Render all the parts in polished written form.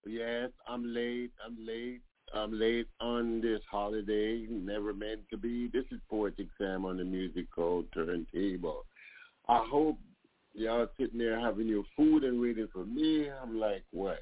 Yes, I'm late. I'm late on this holiday. Never meant to be. This is Poetic Sam on the musical turntable. I hope y'all sitting there having your food and waiting for me. I'm like, what,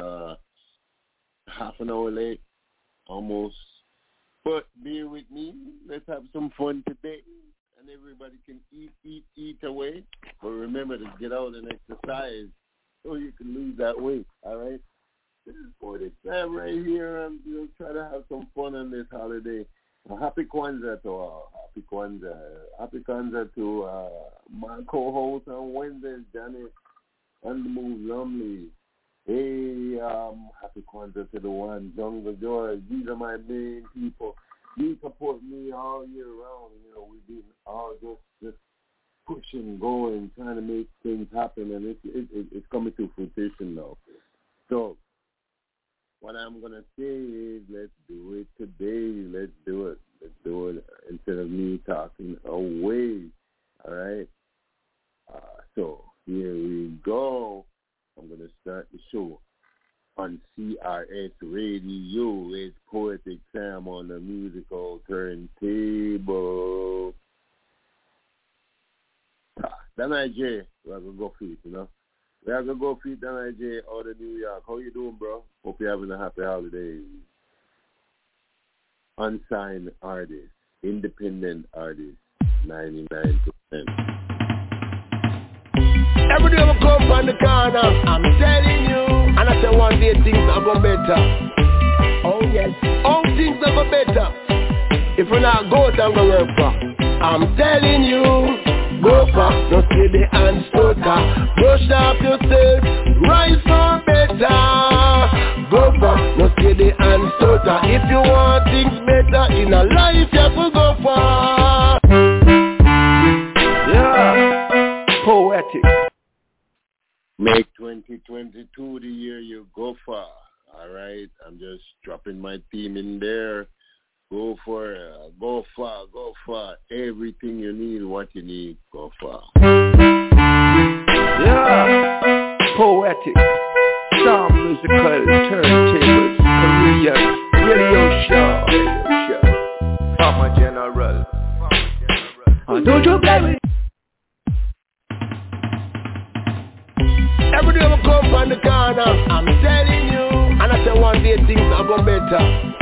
half an hour late? Almost. But bear with me. Let's have some fun today. And everybody can eat away. But remember to get out and exercise so you can lose that weight, all right? This is Poetic Sam right here. I'm trying to have some fun on this holiday. Happy Kwanzaa to all. Happy Kwanzaa. Happy Kwanzaa to my co-host on Wednesdays, Janet on the Move Lumley. Hey, happy Kwanzaa to the one, Jungle George. These are my main people. You support me all year round. We've been all just pushing, going, trying to make things happen, and it's coming to fruition now. So what I'm going to say is let's do it today. Let's do it. Let's do it instead of me talking away. All right? So here we go. I'm going to start the show on CRS Radio. It's Poetic Sam on the musical turntable. Then I J, we're going to go for it, We are going to go feed down IJ out of New York. How you doing, bro? Hope you're having a happy holiday. Unsigned artist, independent artist, 99%. Every day I come from the corner, I'm telling you. And I say one day things are going better. Oh yes, all things are going better. If you're not go, I'm going to work for. I'm telling you. Go for, no steady and stutter. Brush up yourself, rise for better. Go for, no steady and stutter. If you want things better in a life, you have to go for. Yeah, poetic. Make 2022 the year you go for. All right, I'm just dropping my theme in there. Go for it. Go for everything you need, what you need. Go for. Yeah, poetic, sound musical, turntables, Korean, radio show. I'm a general. Don't you play with? Every day I come from the corner, I'm telling you. And I say one day things are going better.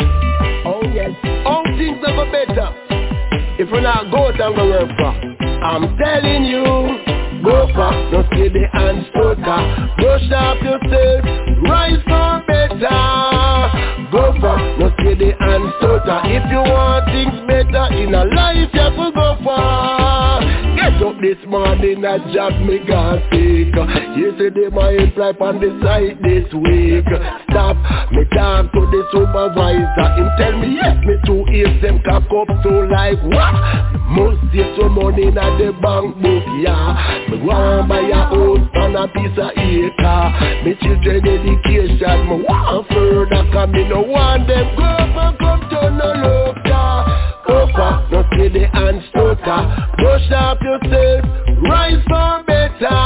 Oh yes, all things are go better. If you're not go, I'm gonna work for. I'm telling you, go for, no steady and stutter. Brush up yourself, rise for better. Go for, no steady and stutter. If you want things better in a life, you have to go for. Get up this morning and job me got sick. Yesterday my employee on the side this week. Stop, me talk to the supervisor. Him tell me yes, me too ears them cock up so like what? Must save some money in the bank book, yeah. Me want buy a house and a piece of acre. Me children education, me want further. Cause me no want them go up and come to no look, yeah. Go for, no steady and stutter. Brush up yourself, rise for better.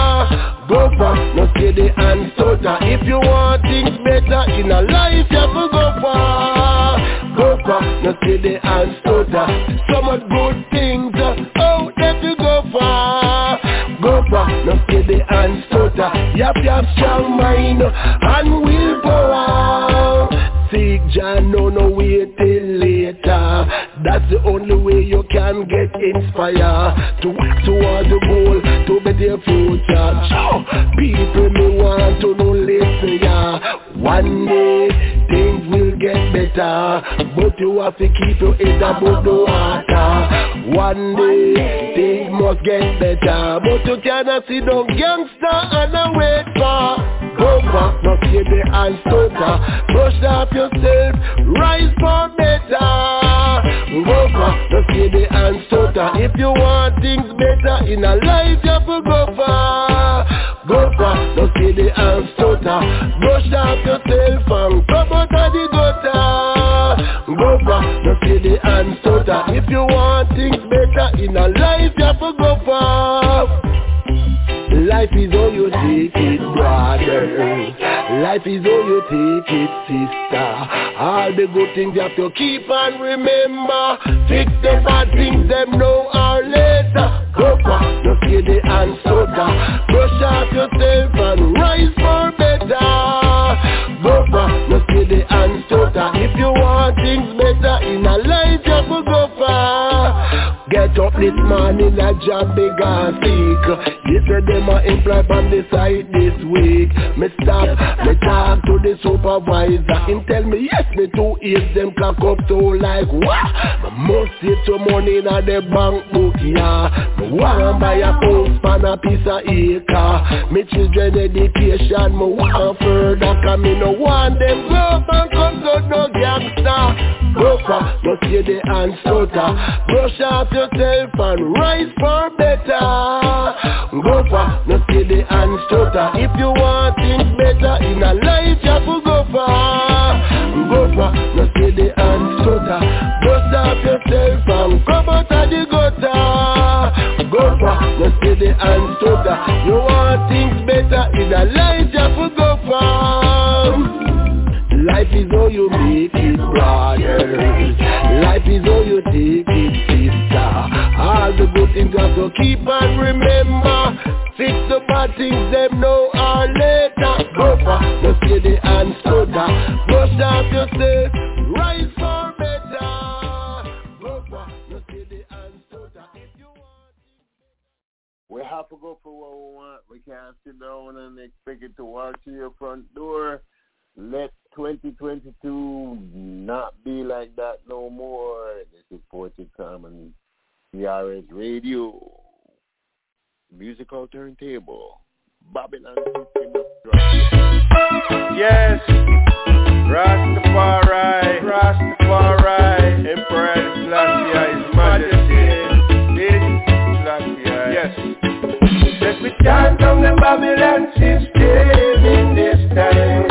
Go for, no steady and stutter. If you want things better in a life, you have to go for. Go for, no steady and stutter. So much good things, oh, that you go for. Go for, no steady and stutter. You have to have strong mind and willpower. Seek Jah, no wait till later. That's the only way you can get inspired to work towards the goal, to better your future. So, people me want to know listen, yeah. One day, things will get better, but you have to keep your head above the water. One day, things must get better, but you cannot see no gangster and a wait for. Go for, no steady and stutter. Brush up yourself, rise for better. Go for, no steady and stutter. If you want things better in a life, you have to go for. Go for, no steady and stutter. Brush up yourself and come out of the gutter. Go for, no steady and stutter. If you want things better in a life, you have to go for. Life is all you take it, brother. Life is all you take it, sister. All the good things you have to keep and remember. Fix the bad things, them now or later. Go for no steady and soda. Brush off yourself and rise for better. Go for no steady and soda. If you want things better in a life, you have to go for. Get up this morning, a job big and sick. They said them a employ on the side this week. Me stop, me talk to the supervisor. Him tell me yes, me too eat them clock up to like what? Me must save some money in the bank book, yeah. Me want buy a house and a piece of acre. Me children education, me want further. Cause me no want them go and come to no gangster. Go for, no steady and stutter. Brush off yourself and rise for better. Go for, no steady and stutter. If you want things better in a life, you have to go for. Go for, no steady and stutter. Brush off yourself and come out of the gutter. Go for, no steady and stutter. You want things better in a life, you have to go for. Life is all you make it, brother. Life is all you take it, sister. All the good things you have to keep and remember. Fix the bad things, them now or later. Go for no steady and soda. Brush off yourself, rise for better. Go for no steady and soda. If you want it. We have to go for what we want. We can't sit down and expect it to walk to your front door. Let 2022 not be like that no more. This is Poetic Sam and CRS Radio. Musical turntable. Babylon System of Drop. Yes, Rastafari, Emperor Selassie, His Majesty, Selassie. Yes. Let me chant on the Babylon system in this time.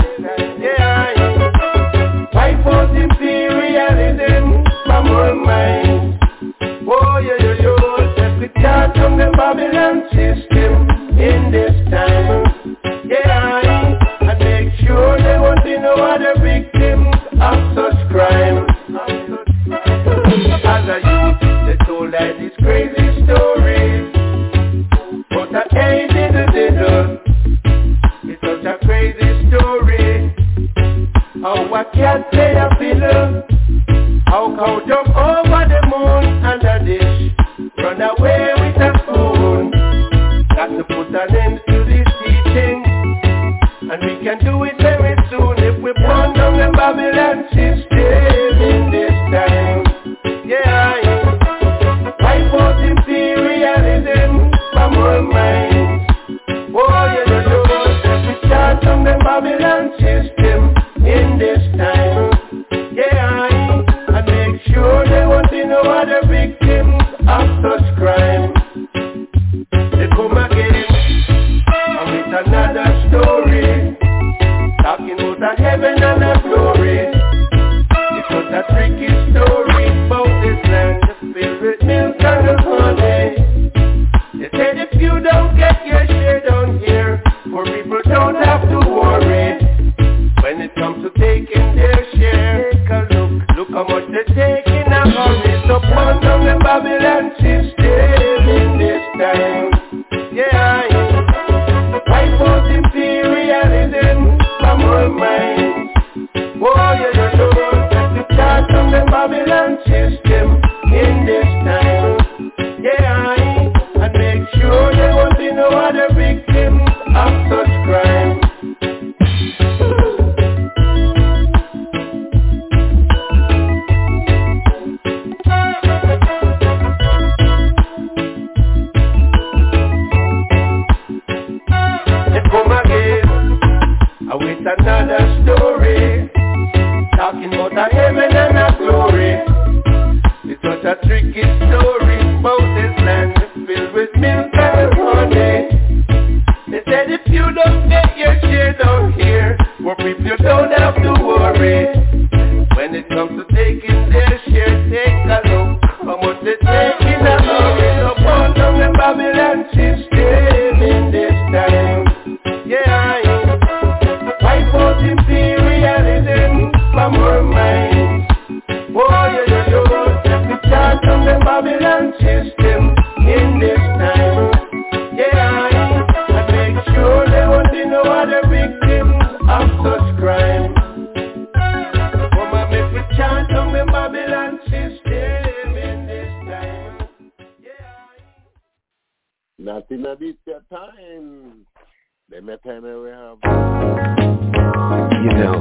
Fight for imperialism from our minds. Oh, let me chant on the Babylon system in this time. And make sure there won't be no other victims of such crime. As a youth, they told us these crazy stories, but I ain't diddle. It's such a crazy story. How a cat play a fiddle, how cow jump over the moon and a dish, run away with a spoon. Got to put an end to this teaching, and we can do it very soon if we burn down the Babylon system in this time. Fight for imperialism from our minds. Let me start on the Babylon system in this time. And make sure there won't be no other victims of such crime. They come again and with another story, talking about a heaven and a glory. It's not a tricky story about this land filled with milk and honey. They said if you don't get your share down here, poor people don't have to worry. When it comes to taking their share, take a look how much they take in a hurry. So burn down the Babylon system in this time. Fight for imperialism from our minds. Let me start on the Babylon system in this time. And make sure there won't be no other victims of such crime. With another story, talking about a heaven and a glory. It's such a tricky story about this land filled with milk and honey. They said if you don't get your share down here, poor people you don't have to worry. When it comes to taking their share, take a look how much they take in a hurry. So burn down the Babylon system in this time. They met time I will have. You know,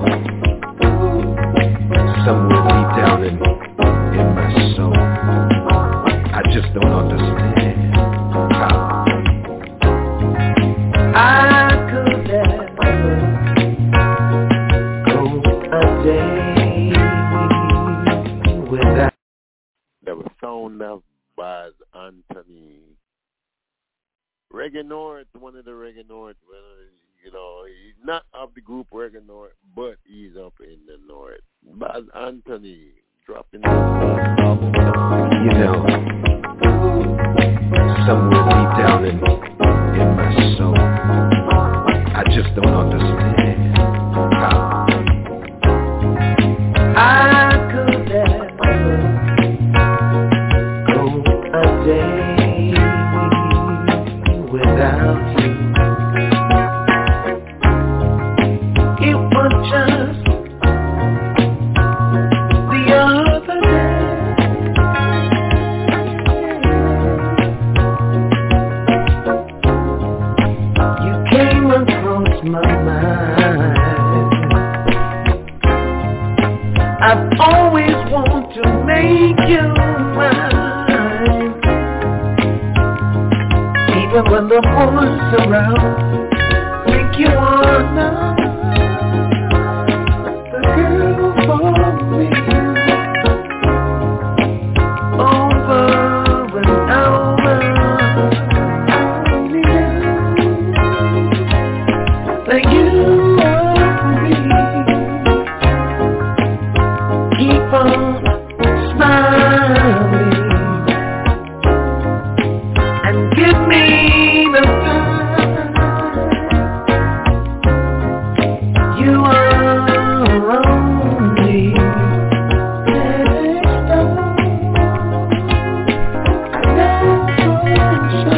somewhere deep down in my soul, I just don't understand how I could never go a day without. There was sound of Baz Anthony. Reggae North, one of the Reggae North, you know, he's not of the group Reggae North, but he's up in the North. Baz Anthony dropping the album. You know, somewhere deep down in my soul, I just don't understand how I could never go a day without you. It was just the other day you came across my mind. I've always wanted to make you mine. Even when the boys around think you are not the girl for me. Over and over, only that you are me. Keep on smiling and give me the time. You are only next door. I know for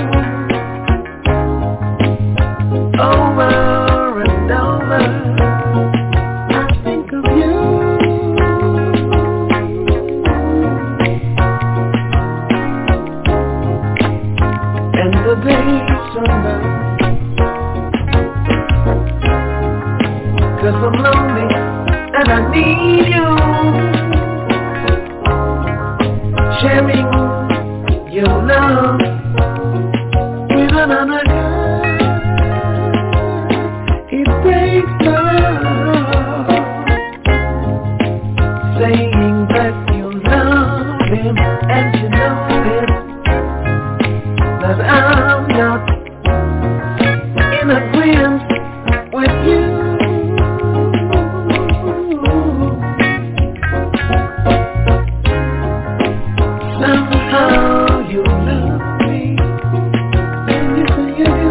sure. Over and over, I think of you. And the days are long, 'cause I'm lonely and I need you. Sharing your love with another guy, it breaks my heart. Saying that you love him and you know him, that I'm not in agreement with you. Somehow you love me, and you say you do.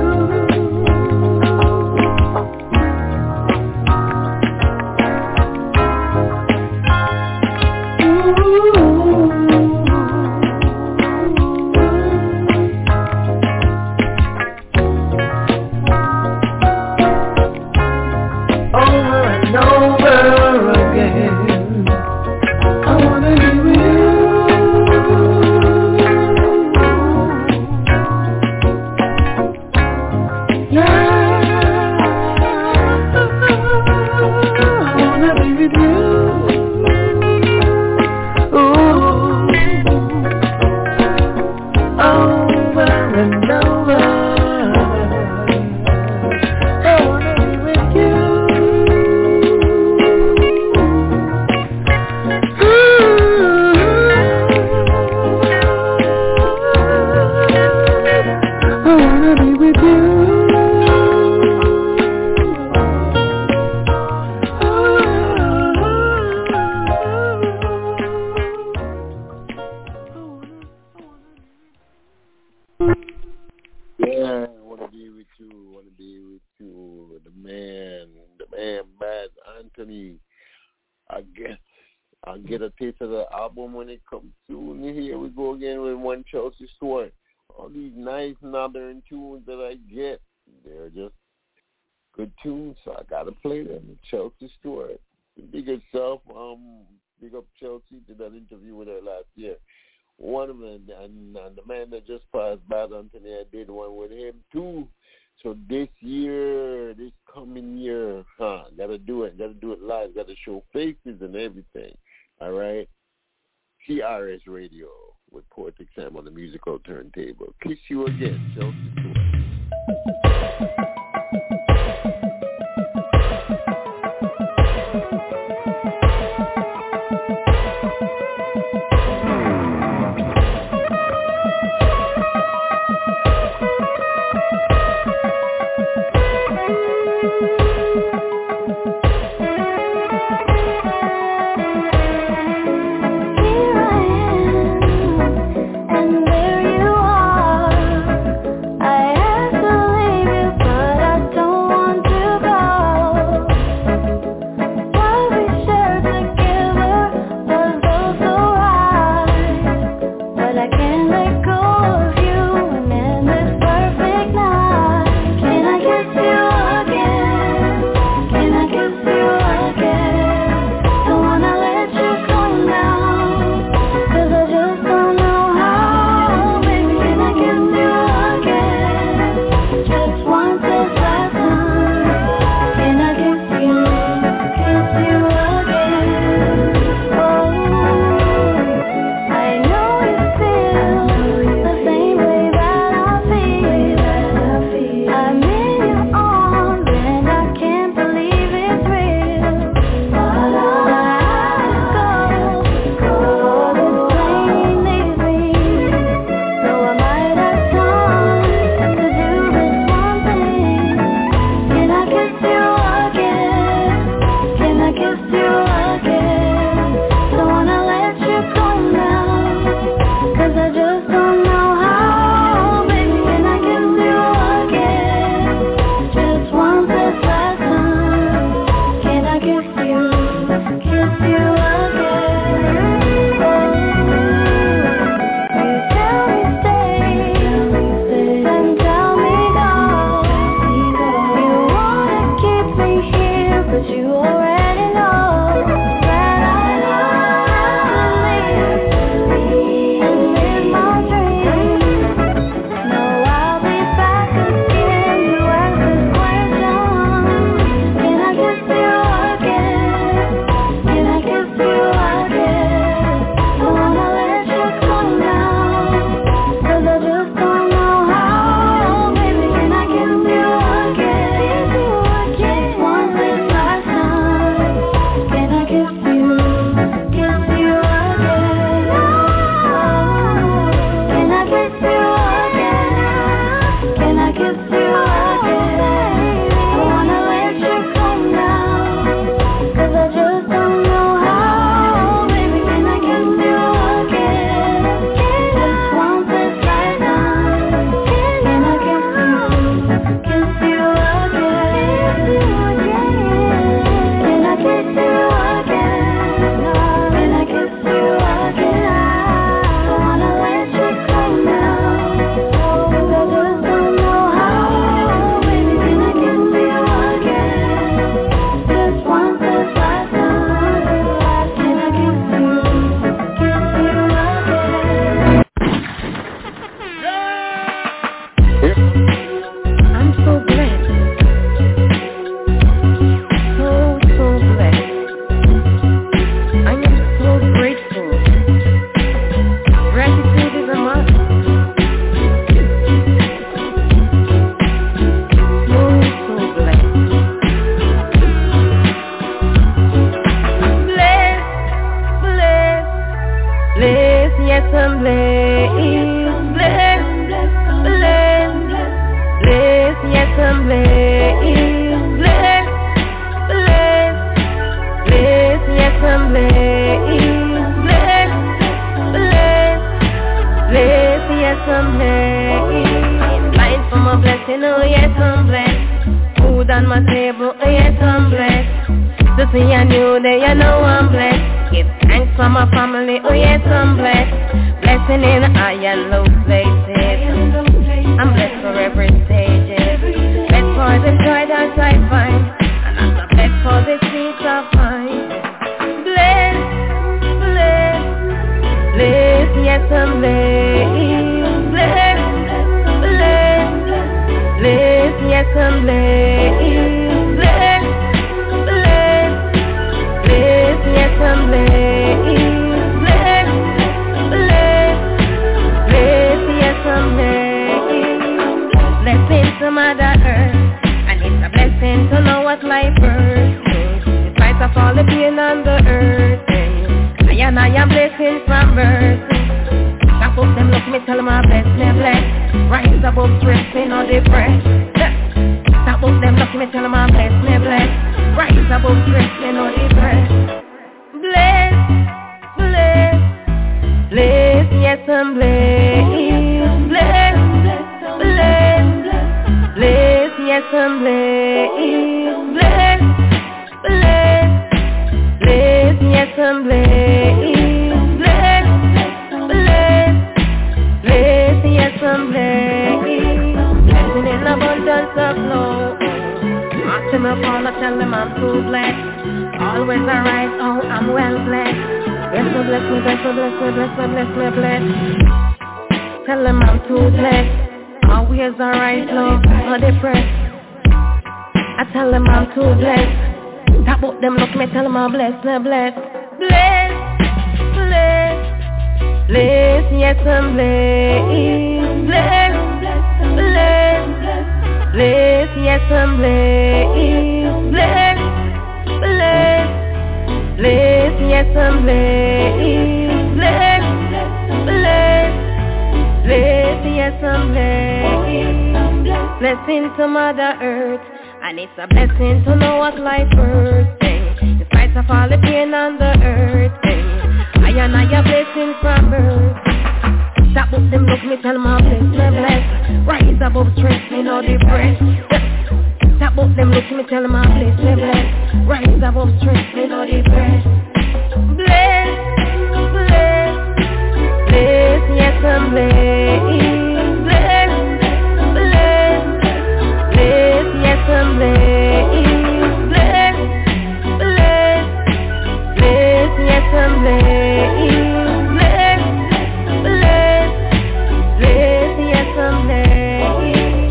Over and over again, I wanna be with you. Yeah, I wanna be with you. Ooh, over and over, I wanna be with you. I wanna be with you. Yeah, I want to be with you. The man, Baz Anthony. I guess I'll get a taste of the album when it comes soon. Here we go again with One Chelsea Stewart. All these nice northern tunes that I get, they're just good tunes, so I gotta play them. Chelsea Stewart, big herself. Big up Chelsea. Did that interview with her last year. One of them, and the man that just passed, Baz Anthony, I did one with him too. So this year, this coming year, gotta do it live, gotta show faces and everything. All right? TRS Radio with Poetic Sam on the musical turntable. Kiss you again, Chelsea Tour. all the pain on the earth. I am blessing from mercy. Stop up them, look me, tell them I bless me, bless. Rise above stress, me no depressed. Stop up them, look me, tell them I bless me, bless. Rise above stress, me no depressed. Bless, bless, bless, yes I'm blessed. Bless, bless, bless, yes I'm blessed. Bless, bless, bless, yes I'm blessed. Bless, bless, bless, yes I'm blessed. Blessing in abundance of flow. After me fall, I tell them I'm too blessed. Always arise, oh I'm well blessed. Bless me, bless me, bless me, bless me, bless me, bless me, bless. Tell them I'm too blessed. Always arise, Lord, not depressed. I tell them I'm too blessed. Tap up them, look me, tell them I'm blessed, bless, bless. Bless, bless, bless, yes I'm blessed. Bless, bless, bless, yes I'm blessed. Bless, bless, bless, yes I'm blessed. Bless, bless, bless, yes I'm blessed. Blessing to Mother Earth, and it's a blessing to know what life worth. In spite of all the pain on the earth, I and I a blessing from birth. Stop up them, look me, tell them I'm blessed, me blessed. Rise above stress, me no depressed. Stop up them, look me, tell them I'm blessed, me blessed. Rise above stress, me no depressed. Bless, bless, bless, yes I'm blessed. Bless, bless, bless, yes I'm blessed. Bless, bless, bless, yes I'm blessed. Bless, bless, bless, yes I'm blessed.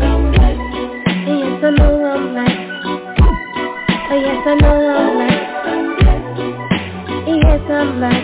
Yes I know I'm blessed. Yes I know I'm blessed. Yes I'm blessed.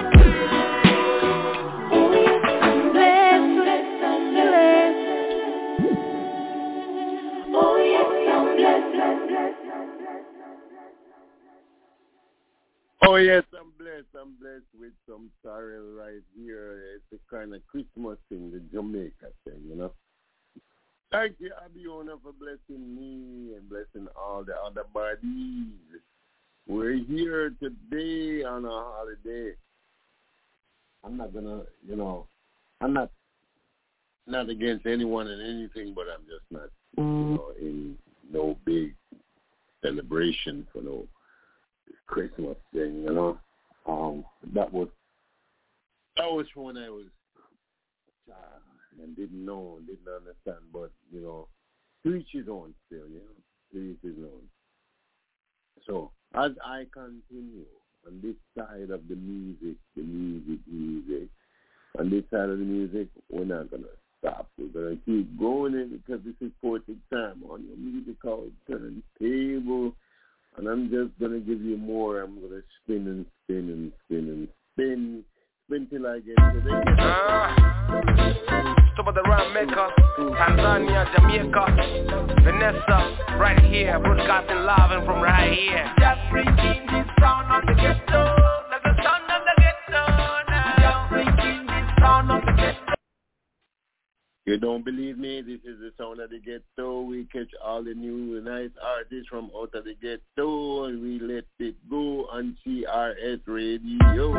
Oh yes, I'm blessed with some sorrel right here. It's a kind of Christmas thing, the Jamaica thing, you know. Thank you, Abiona, for blessing me and blessing all the other bodies. We're here today on a holiday. I'm not gonna, I'm not against anyone and anything, but I'm just not, in no big celebration for no Christmas thing, That was when I was a child and didn't understand, but, to each his own still, to each his own. So, as I continue on this side of the music, on this side of the music, we're not going to stop. We're going to keep going in because this is 40 time on your musical turntable. And I'm just going to give you more. I'm going to spin and spin and spin and spin. Spin till I get to the Top of the Rhyme Maker, Tanzania, Jamaica, Vanessa, right here, broadcasting live and from right here. Just bringing this sound of the ghetto, like the sound of the ghetto now. Just bringing this sound of the ghetto. You don't believe me? This is the sound of the ghetto. We catch all the new nice artists from out of the ghetto and we let it go on CRS Radio.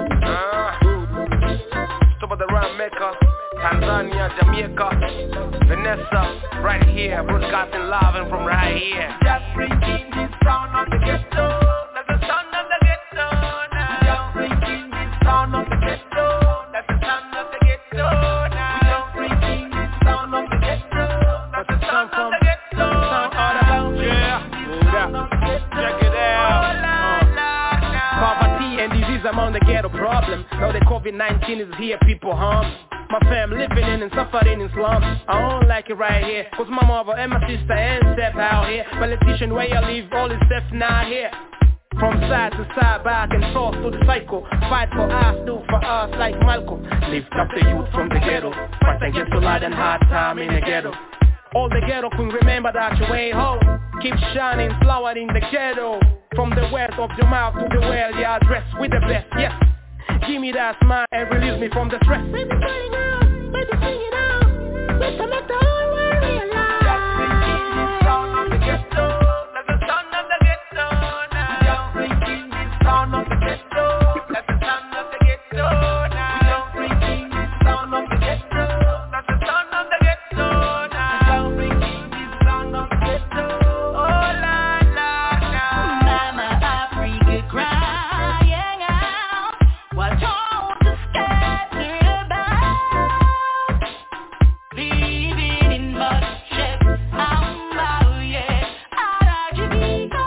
Top of the Rhyme Maker, Tanzania, Jamaica, Vanessa, right here, broadcasting live and from right here. Just bringing this sound of the ghetto, that's the sound of the ghetto now. Just bringing this sound of the ghetto, that's the sound of the ghetto now. Just bringing this sound of the ghetto, that's the sound of the ghetto now. Yeah, check it out. Poverty and disease among the ghetto problem. Now the COVID-19 is here, people harm. My fam living in and suffering in slums. I don't like it right here, cause my mother and my sister and step out here. Politician where I live, all is stuff not here. From side to side, back and forth to the cycle. Fight for us, do for us like Malcolm. Lift up the youth from the ghetto. Fight against the light and hard time in the ghetto. All the ghetto can remember that you way home. Keep shining, flowering in the ghetto. From the west of your mouth to the well, yeah, dressed with the best, yes. Give me that smile and release me from the stress. Baby, sing it out, baby, sing it out. Let's make the whole world realize. Just bringing this sound of the ghetto. That's the sound of the ghetto now. Just bringing this sound of the ghetto. That's the sound of the ghetto now. Just bringing this sound of the ghetto. That's the sound of the ghetto now. Just bringing this sound of the ghetto. Oh la la la. Mama Africa crying out. What all the scattered about. Living in mud chips. Yeah. Arajibico.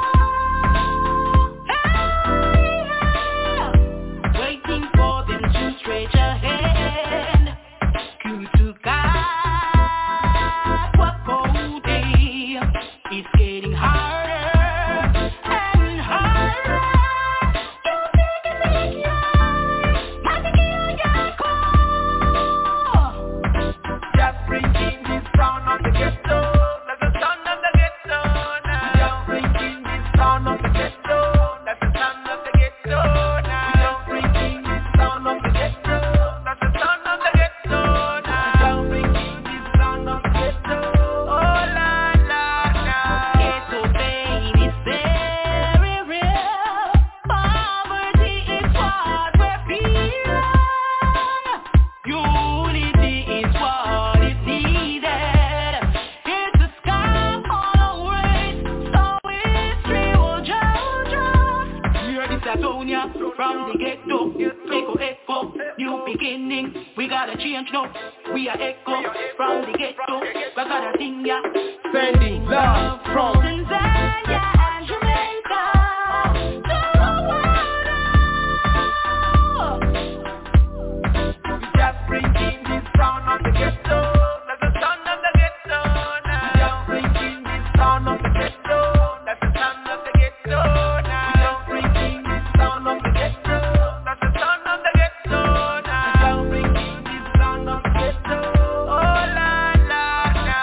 Hey, waiting for them to stretch a hand. Kutuka. Wakode. It's getting harder and harder. You think it's Just bringing this sound of the ghetto. That's the sound of the ghetto now. Just bringing this sound of the ghetto. That's the sound of the ghetto now. Just bringing this sound of the ghetto. That's the sound of the ghetto now. Just bringing this sound of the ghetto. Oh la la la. Ghetto pain is very real. Poverty is what we're feeling. Unity is what is needed. It's a sky on race, so history will judge us. Hear this Atonia from the ghetto. Echo, new beginning. We gotta change now. We are echo from the ghetto. We gotta sing ya. Sending love from Tanzania and Jamaica to the world. Just bringing this sound of the ghetto. That's the sound of the ghetto now. Just bringing this sound of the ghetto. That's the sound of the ghetto now. Just bringing this sound of the ghetto. That's the sound of the ghetto now. Just bringing this sound of the ghetto. Oh la la la.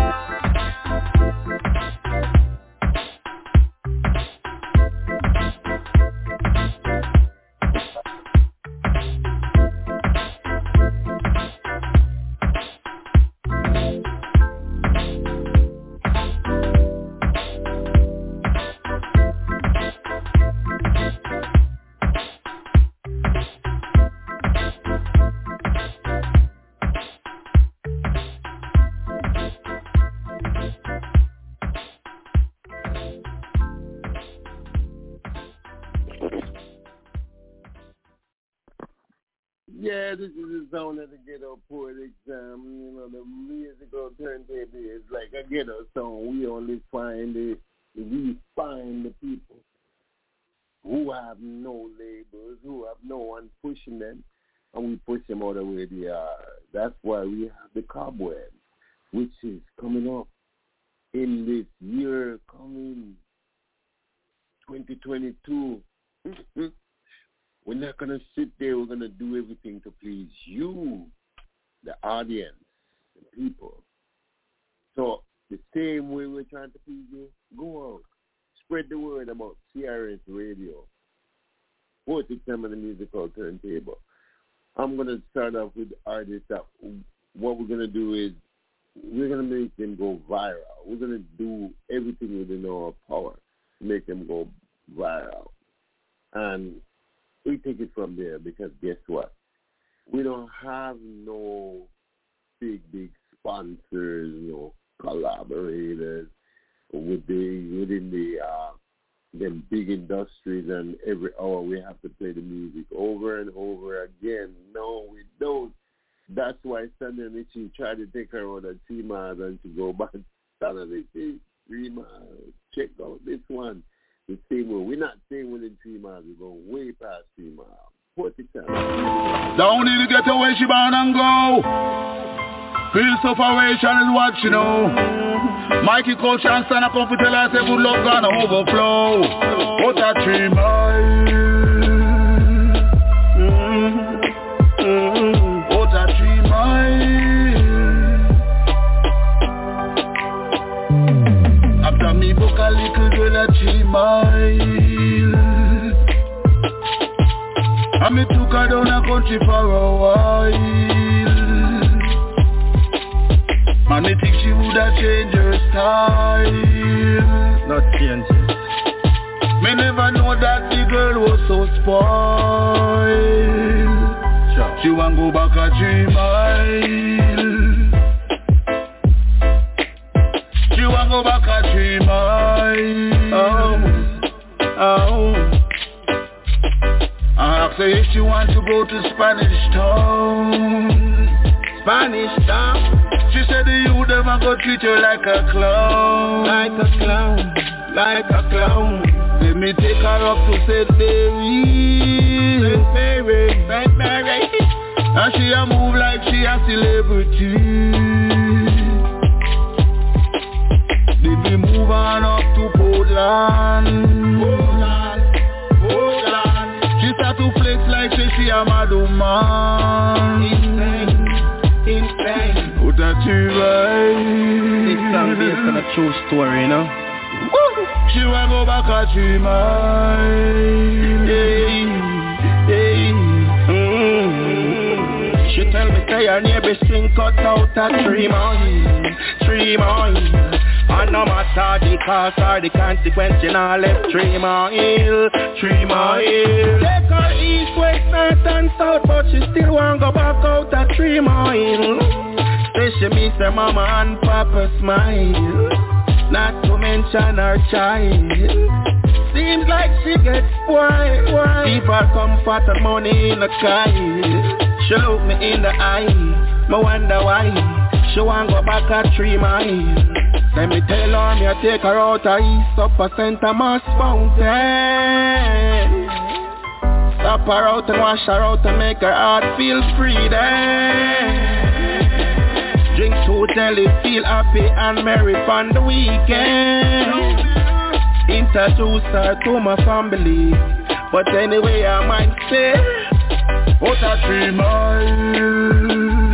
Yeah, this is the sound of the ghetto poet exam. You know, the musical turntable is like a ghetto song. We only find the people who have no labels, who have no one pushing them, and we push them all the way they are. That's why we have the Cobweb, which is coming up in this year coming 2022. We're not going to sit there. We're going to do everything to please you, the audience, the people. So the same way we're trying to please you, go out. Spread the word about CRS Radio. 40 time on the musical turntable. I'm going to start off with artists that what we're going to do is we're going to make them go viral. We're going to do everything within our power to make them go viral. And we take it from there because guess what? We don't have no big sponsors, collaborators within them big industries, and every hour we have to play the music over and over again. No, we don't. That's why Sandy and Richie tried to take her on a T-Mars and to go back. Sandy Richie, 3 miles. Check out this one. The same way. We're not staying within 3 miles. We're going way past 3 miles. 40 times. Down in the ghetto where she bound and go. Feel sufferation and watch, Mikey Coach and stand up and tell us a good luck gonna overflow. What a 3 miles. What a 3 miles. After me book a little girl a 3 miles. And me took her down a country for a while. And me think she woulda changed her style. Not change it. Me never know that the girl was so spoiled. Sure. She want go back a 3 mile. She want go back a 3 mile. Oh. I asked her if she want to go to Spanish Town. Spanish Town. She said the youth them a go treat you like a clown. Like a clown. Like a clown. Let me take her up to St. Mary. St. Mary. And she a move like she a celebrity. Then we move on up to Portland. She start to flex like she a madman. Insane. Put that to right. This song based on a true story, you know. She want go back a 3 mile. She tell me say her neighbor string cut out a 3 mile. 3 mile. And no matter the cost or the consequence, you know left 3 mile. 3 mile. Take her east, west, north and south, but she still want go back out a 3 mile. Say she miss her mama and papa smile. Not to mention her child. Seems like she gets spoiled. Give her comfort and money in a kind. She look me in the eye. Me wonder why she want go back a 3 mile. Let me tell her me I take her out a east up a St. Thomas Fountain. Stop her out and wash her out and make her heart feel free then. Drink to tell it feel happy and merry on the weekend. Introduce her to my family, but anyway I might say out a 3 mile.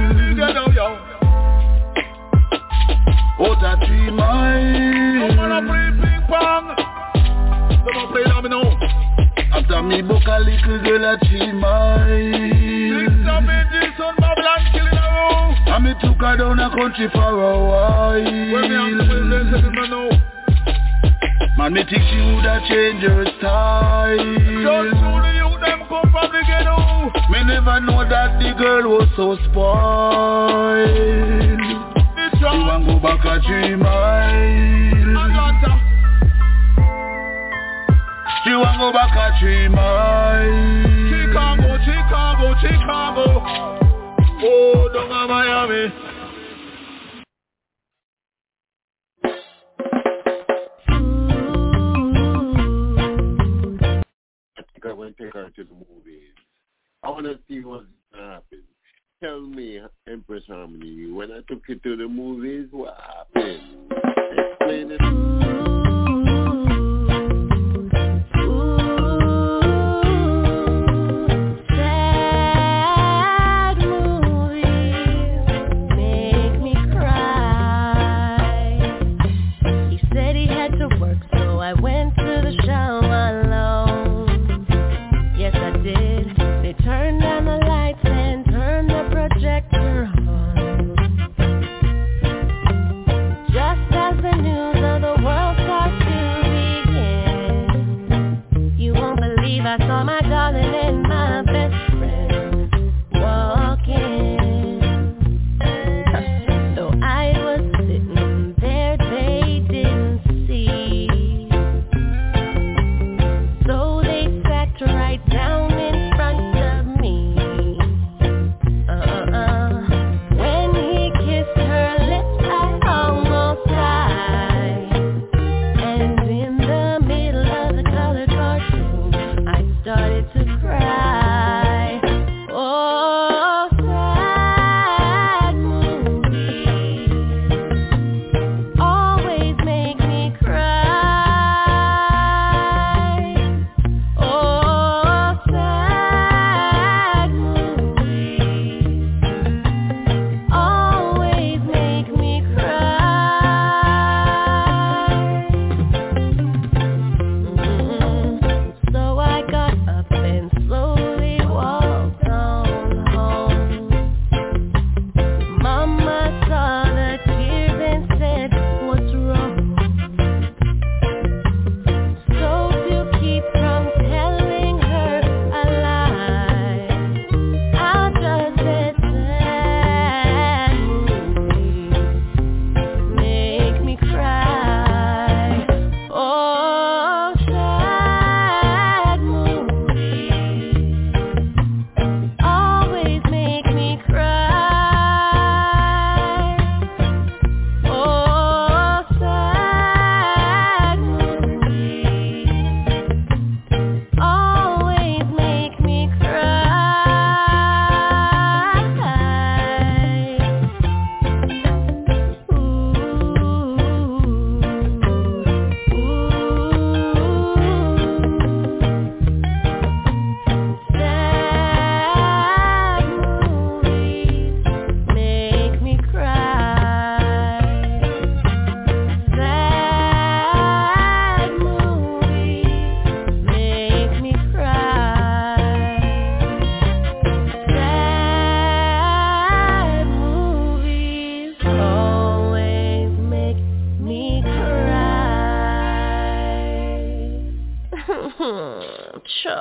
Out a 3 mile. I'm gonna play ping pong. Don't play domino. After me book a little girl a 3 mile. And me took her down a country for a while. Man, me think she woulda changed her style. Just who the youth them come from the ghetto. Me never know that the girl was so spoiled. She want go back a 3 mile. Atlanta. She want go back a 3 mile. Chicago. Oh, down in Miami. I think I want to take her to the movies. I want to see what's going to happen. Tell me, Empress Harmony, when I took you to the movies, what happened? Explain it. Just as the news of the world starts to started to cry.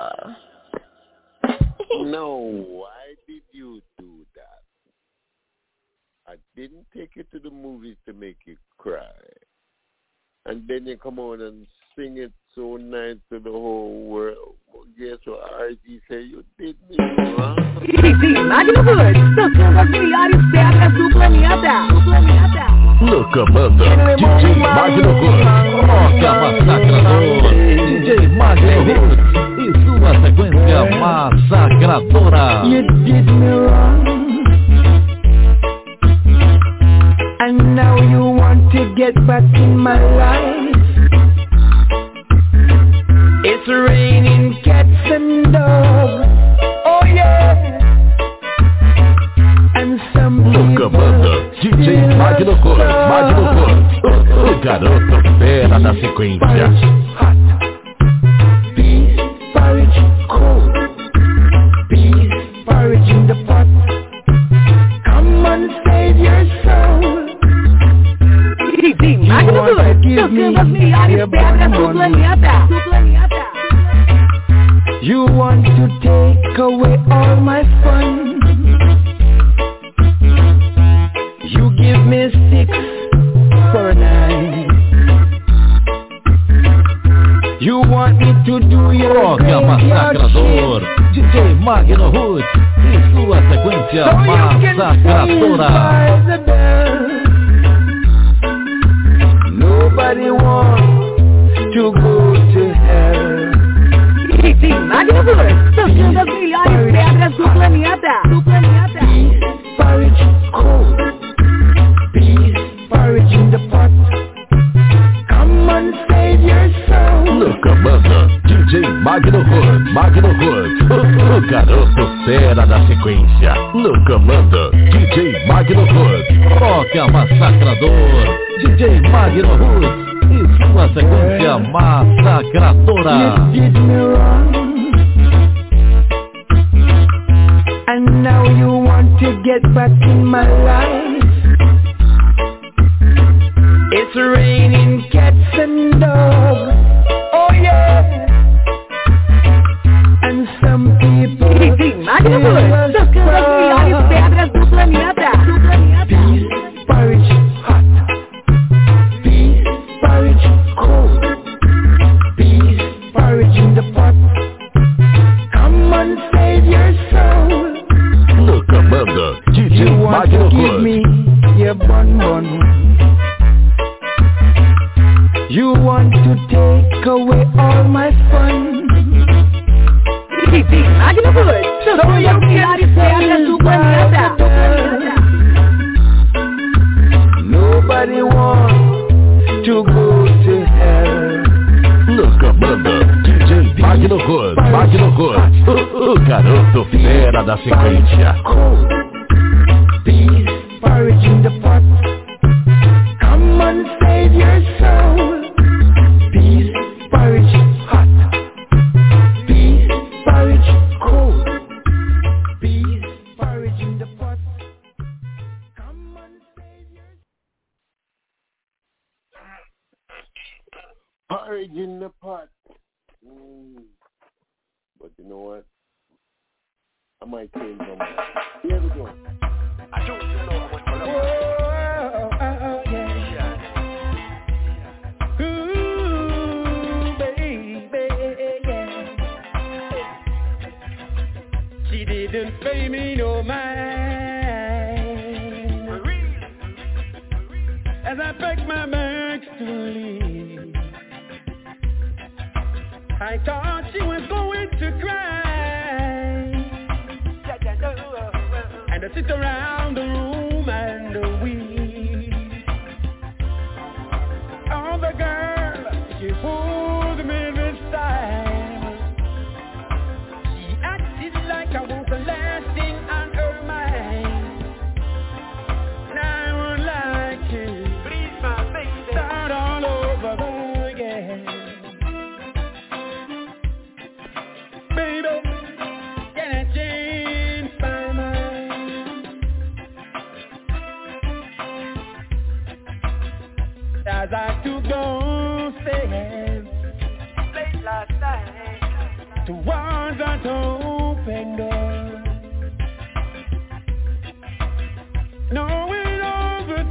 No, why did you do that? I didn't take you to the movies to make you cry. And then you come on and sing it so nice to the whole world. Well, guess what RG said? You did me wrong. Louca Banda, DJ Magno Hood, Roca Massacrador, DJ Magno Hood e sua sequência massacradora. You did me wrong, and now you want to get back in my life. It's raining cats and dogs, oh yeah. And some Louca Banda, DJ Magno Hood, o garoto fera da sequência. Peace, porridge, cold. Peace, porridge in the pot. Come on, save your soul. You want to give me your money. You want to take away all my fun. You give me 6 for a night. You want me to do your Roca Massacrador, DJ Magno Hood e sua sequência massacradora. Nobody wants to go to hell. DJ Magno Hood, tocando as melhores pedras do planeta. Peace, porridge, cold. Peace, porridge in the pot. Come on, save your soul. Louca Banda, DJ Magno Hood, o garoto fera da sequência. Louca Banda, DJ Magno Hood, Roca Massacrador, DJ Magno Hood e sua sequência massacradora. You did me wrong, and now you want to get back in my life. It's raining cats and dogs, oh yeah. And some people DJ Magno Hood, tocando as melhores pedras do planeta. Peace, porridge, hot. Peace, porridge, cold. Peace, porridge in the pot. Come on, save your soul. Louca Banda, DJ You want Magno to give Hood. me your bun. You want to take away all my fun. DJ Magno Hood, tocando as melhores pedras do planeta. Nobody wants to go to hell. Louca Banda, DJ Magno Hood, o garoto fera da sequência. Cold. Peace, porridge in the pot. Come on, save your soul. Peace, porridge, hot. Peace, porridge, cold. Peace, porridge in the pot. Come on, save your Porridge in the pot. But you know what? I might change my mind. Here we go. I don't know what to love. yeah. Ooh, baby, yeah. She didn't pay me no mind as I packed my bags to leave. I thought she was going to cry and to sit around the room and weep. Oh, the girl, she pulled me this time. She acted like I wasn't lasting on her mind. Now I would like to please my baby, start all over again. Baby, can I change my mind? was that open door. Knowing over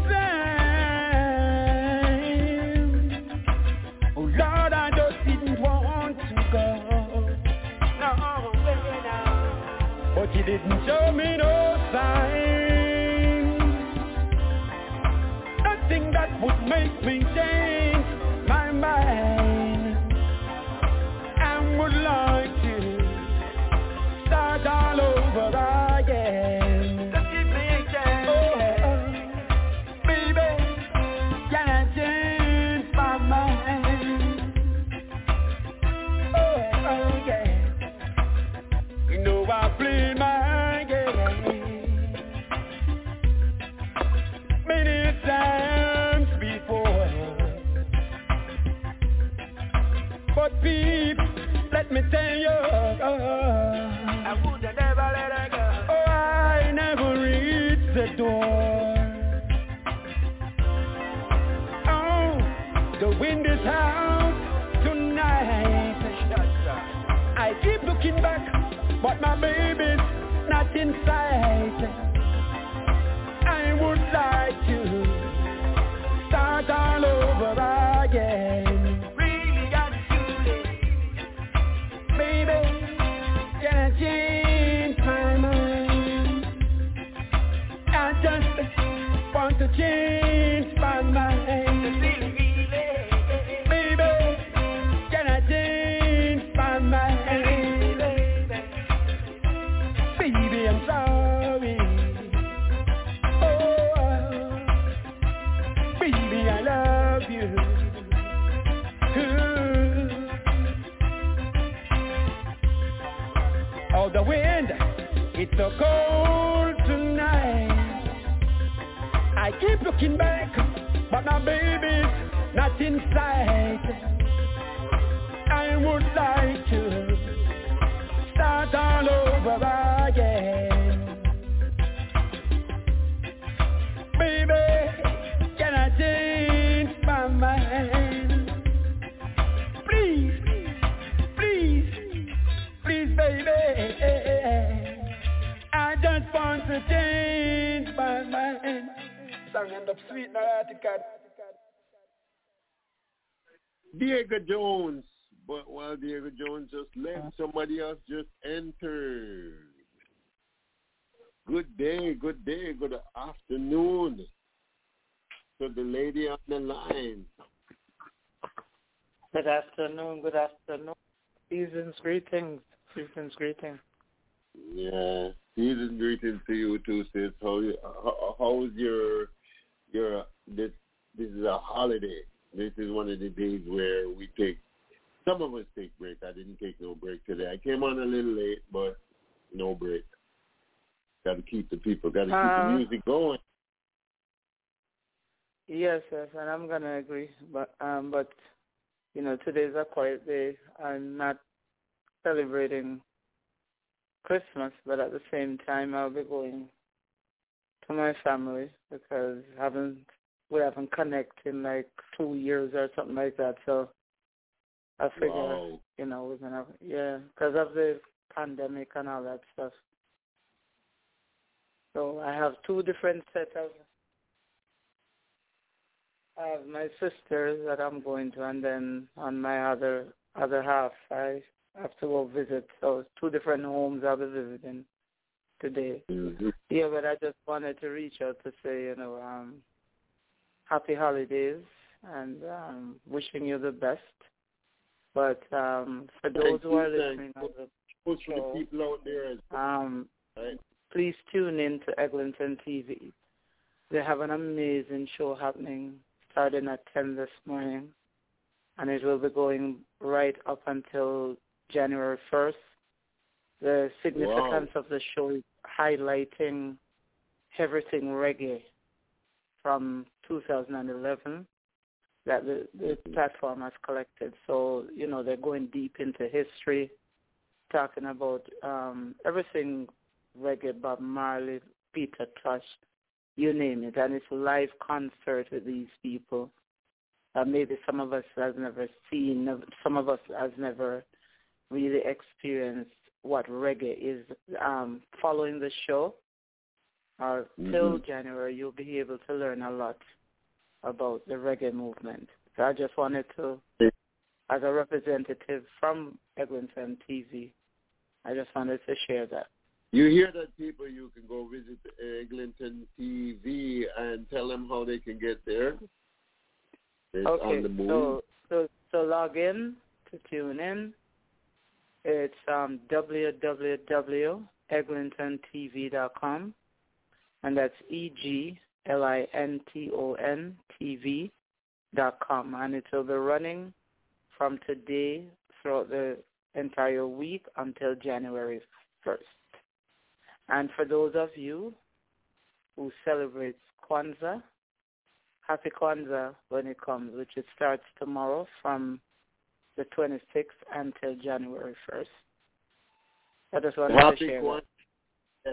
time, oh Lord, I just didn't want to go. No, but you didn't show me no sign. Nothing that would make me change my mind. I would like to start all over again. Just give me a chance. Baby, can I change my mind? Yeah. You know I play my game many times before. But people, let me tell you, I would have never let her go. Oh, I never reached the door. Oh, the wind is out tonight. I keep looking back, but my baby's not in sight. I would like to start all over again. Really got to baby, can I change my mind? I just want to change my mind. Baby, can I change my mind? Baby, I'm sorry. Oh, baby, I love you. Oh, the wind, it's so cold tonight. I keep looking back, but my baby's not in sight. I would like to start all over again. Baby, can I change my mind? Please, please, please, baby. I just want to change my mind. Song end up sweet, now I think Diego Jones. But while Diego Jones just left, somebody else just entered. Good day, good afternoon to the lady on the line. Good afternoon. Season's greetings. Yeah, season's greetings to you too, sis. How's your this is a holiday. This is one of the days where some of us take break. I didn't take no break today. I came on a little late, but no break. Got to keep the music going. Yes, and I'm gonna agree. But you know, today's a quiet day. I'm not celebrating Christmas, but at the same time, I'll be going to my family because we haven't connected in like 2 years or something like that. So I figure, you know, we're gonna because of the pandemic and all that stuff. So I have two different sets of. I have my sisters that I'm going to, and then on my other half, I have to go visit. So 2 different homes I'll be visiting today. Mm-hmm. Yeah, but I just wanted to reach out to say, you know, happy holidays and wishing you the best. But for those who are listening on the show, people out there, please tune in to Eglinton TV. They have an amazing show happening starting at 10 this morning, and it will be going right up until January 1st. The significance of the show is highlighting everything reggae from 2011 that the platform has collected. So, you know, they're going deep into history, talking about everything reggae, Bob Marley, Peter Tosh, you name it. And it's a live concert with these people. Maybe some of us has never seen, some of us has never really experienced what reggae is. Following the show, till January, you'll be able to learn a lot about the reggae movement. So I just wanted to, as a representative from Eglinton TV, I just wanted to share that. You hear that, people? You can go visit Eglinton TV and tell them how they can get there. It's on the move. So log in to tune in. It's www.eglintontv.com, and that's EGLINTON TV.com, and it will be running from today throughout the entire week until January 1st. And for those of you who celebrate Kwanzaa, happy Kwanzaa when it comes, which it starts tomorrow from the 26th until January 1st. I just wanted to share that.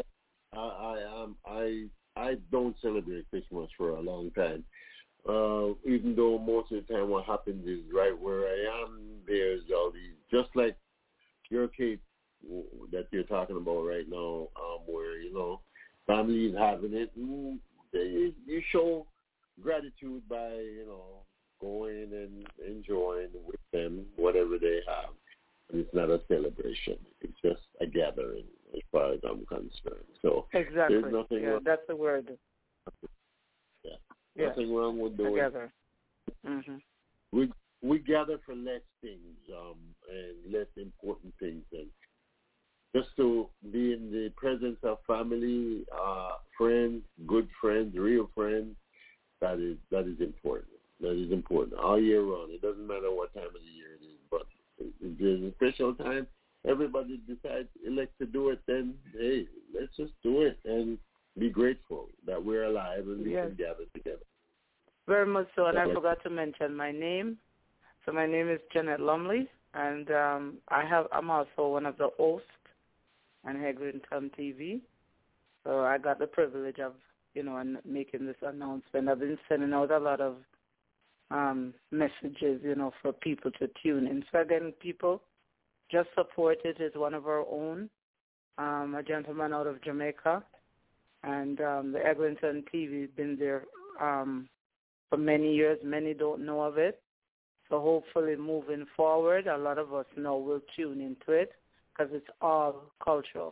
I don't celebrate Christmas for a long time. Even though most of the time what happens is right where I am, there's all these, just like your case that you're talking about right now, where, you know, families having it, and you show gratitude by, you know, going and enjoying with them whatever they have. And it's not a celebration. It's just a gathering as far as I'm concerned. So exactly. There's nothing wrong. That's the word. Yeah. Nothing wrong with doing together. Mm-hmm. We gather for less things and less important things, and just to be in the presence of family, friends, good friends, real friends. That is important. That is important all year round. It doesn't matter what time of the year it is, but if there's a special time, everybody decides, elect to do it, then, hey, let's just do it and be grateful that we're alive and we can gather together. Very much so, and I forgot to mention my name. So my name is Janet Lumley, and I'm also one of the hosts on Eglinton TV. So I got the privilege of, you know, making this announcement. I've been sending out a lot of messages, you know, for people to tune in. So again, people, just support it. It's one of our own, a gentleman out of Jamaica, and the Eglinton TV has been there for many years. Many don't know of it. So hopefully moving forward, a lot of us now will tune into it because it's all cultural.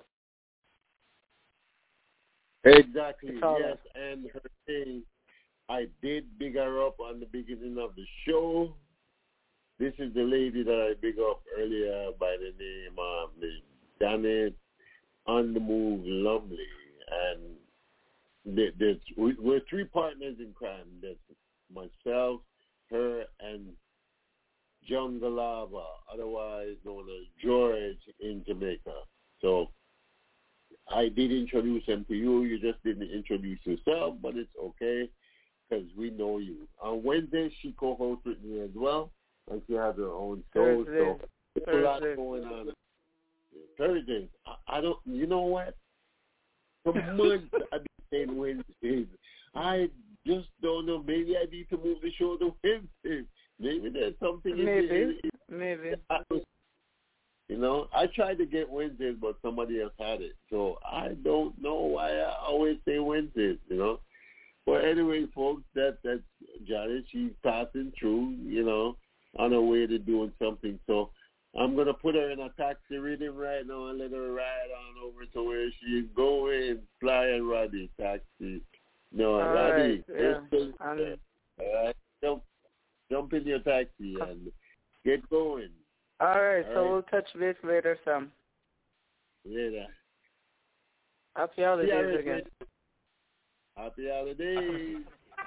Exactly, yes. And her thing, I did big her up on the beginning of the show. This is the lady that I big up earlier by the name of Ms. Janet On the Move Lumley. And we're three partners in crime. That's myself, her, and John Galava, otherwise known as George in Jamaica. So I did introduce him to you. You just didn't introduce yourself, but it's okay because we know you. On Wednesday, she co-hosts with me as well, and she has her own show. So there's a lot going on. Thursdays, I don't. You know what? For months I've been saying Wednesdays. I just don't know. Maybe I need to move the show to Wednesdays. Maybe there's something. Maybe. You know, I tried to get Wednesdays, but somebody else had it. So I don't know why I always say Wednesdays, you know. But anyway, folks, that's Janet. She's passing through, you know, on her way to doing something. So I'm going to put her in a taxi rhythm right now and let her ride on over to where she is going. Fly and Roddy, taxi. No, all Roddy. Right, all right, jump in your taxi and get going. All right, so we'll touch base later, Sam. Later. Happy holidays again. Happy holidays.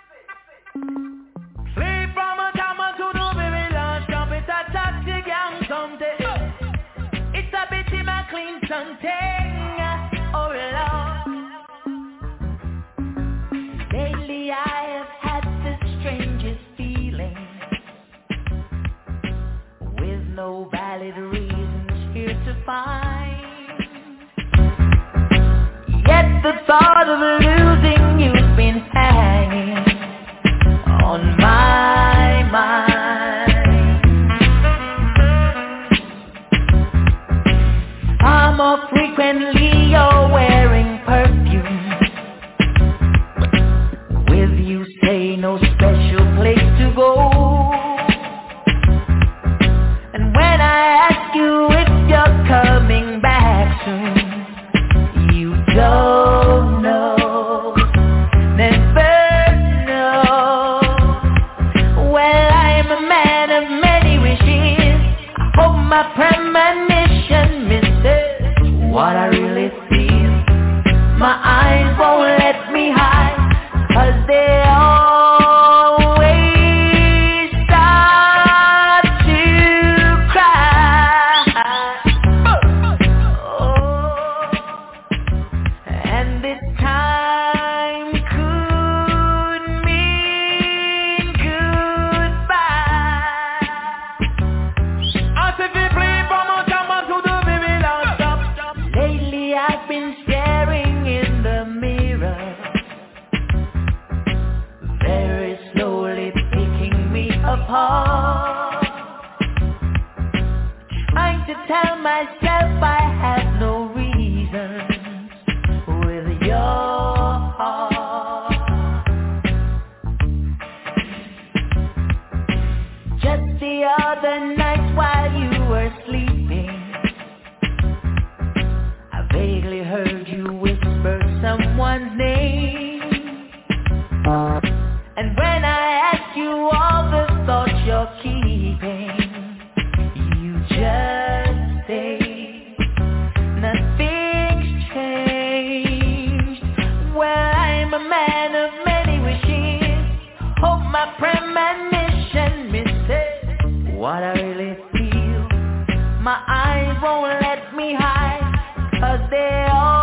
Sleep from a camera to the very large jump. It's a taxi gang someday. It's a bit in my clean something. Oh, Lord. Lately I have had the strangest feeling, with no valid reasons here to find. Yet the thought of losing you've been hanging on my mind. I'm more frequently you're wearing perfume. With you say no special place to go. And when I ask you if you're coming back soon, you don't know, never know. Well, I'm a man of many wishes. I hope my premonition misses what I really feel. My eyes won't let me hide, 'cause they always start to cry. Oh, and this time could mean goodbye. Lately I've been staring in the mirror, very slowly picking me apart, trying to tell myself I have no reason with your heart. Just the other night while you were sleeping, I vaguely heard you whisper someone's name. And when I ask you all the thoughts you're keeping, you just say nothing's changed. Well, I'm a man of many wishes. Hope my premonition misses what I really feel. My eyes won't let me hide, 'cause they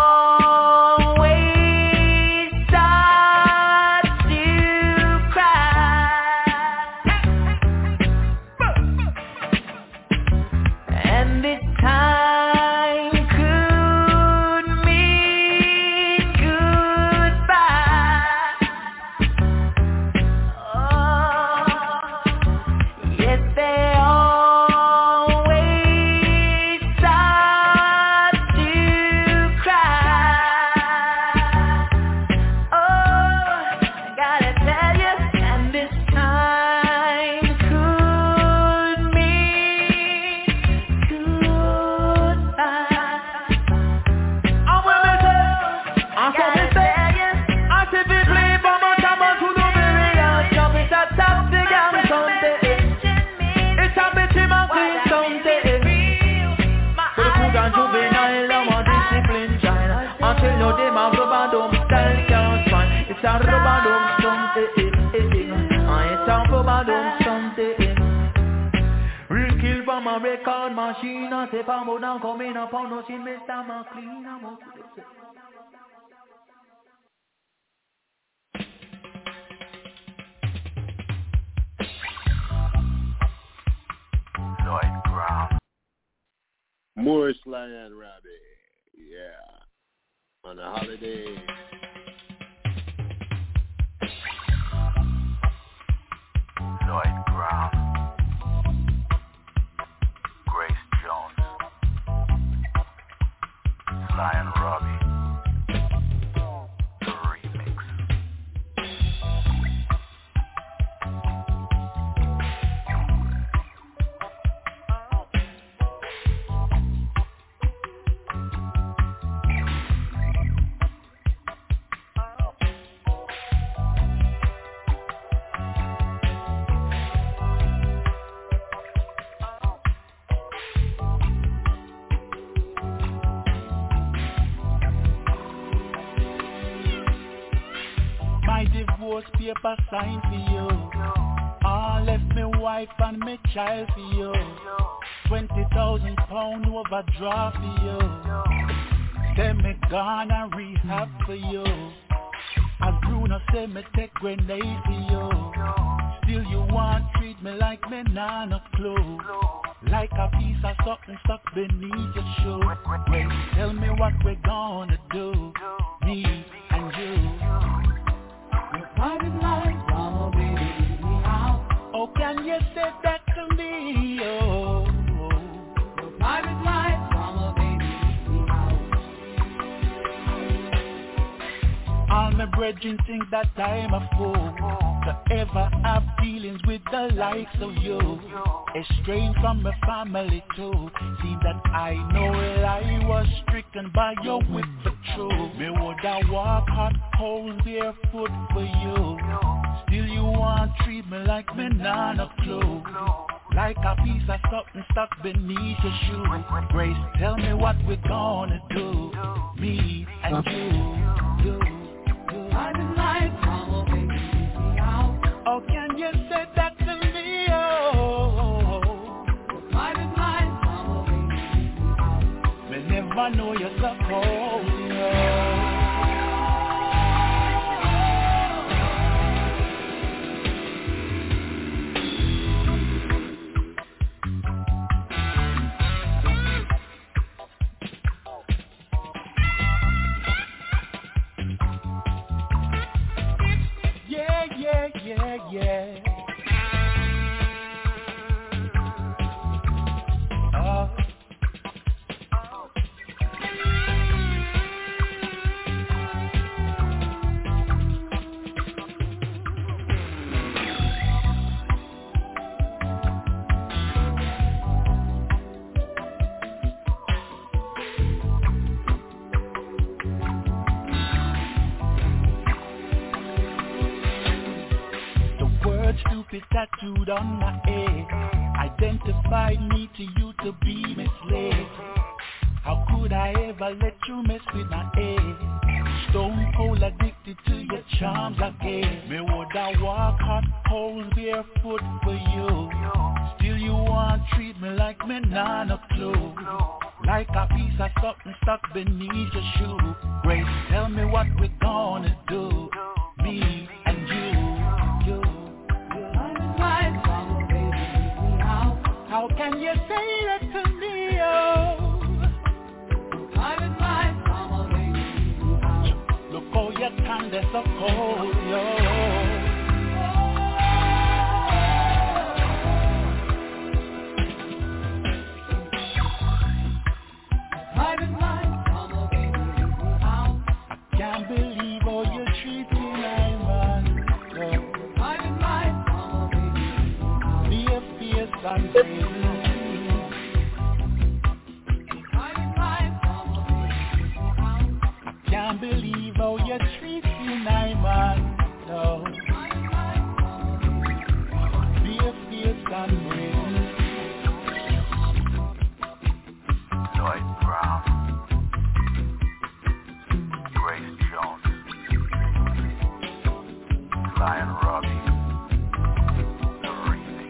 always start to cry. And this time could mean goodbye. Oh, yes, they always start to cry. Oh, I gotta tell you, and this time could mean goodbye. I gotta tell you, Real kill from a record machine. I say, Pamo down, coming up on no scene, Mr. McLean. I'm up to this. Lloyd Brown. More Sly and Robbie. Yeah. On a holiday. Lloyd Brown. Grace Jones. Sly and Robbie. The remix. My divorce paper signed for you. I left me wife and me child for you. 20,000 pound overdraft for you. Say me gonna rehab for you. As Bruno say me take grenade for you. Still you want treat me like me nah no clue. Like a piece of something stuck beneath your shoe. Well, tell me what we're gonna do, me and you. Your private life, mama, baby, leave me out. Oh, can you say that to me, oh. Your private life, mama, baby, leave me out. my brethren think that I'm a fool to ever have dealings with the likes of you. Estranged from my family too. See that I know I was stricken by your whip for true. Me woulda walk hot, cold, barefoot for you. Still you want treat me like me not a clue. Like a piece of something stuck beneath your shoe. Grace, tell me what we're gonna do. Me and you. I've been like, oh baby, take me out. Oh, can you say that to me, oh? I've been like, oh baby, take me out. Me never know you're so cold, yeah. Oh. Stupid tattooed on my head identified me to you to be misled. How could I ever let you mess with my head? Stone cold addicted to your charms again. Me woulda walk hot, cold, barefoot for you. Still you want treat me like me not a clue. Like a piece of something stuck beneath your shoe. Grace, tell me what we're gonna do. Me and you. How can you say that to me, oh? I'm in my summer, baby. Look how your tongue, they're so cold, yo. I'm in my summer, baby. I can't believe how you treat me, my man. I'm in my summer, baby. Be a fierce and brave. Can't believe how you treat me, my man. No. Be a fierce and brave. Lloyd Brown, Grace Jones, Lion Robbie, the remix.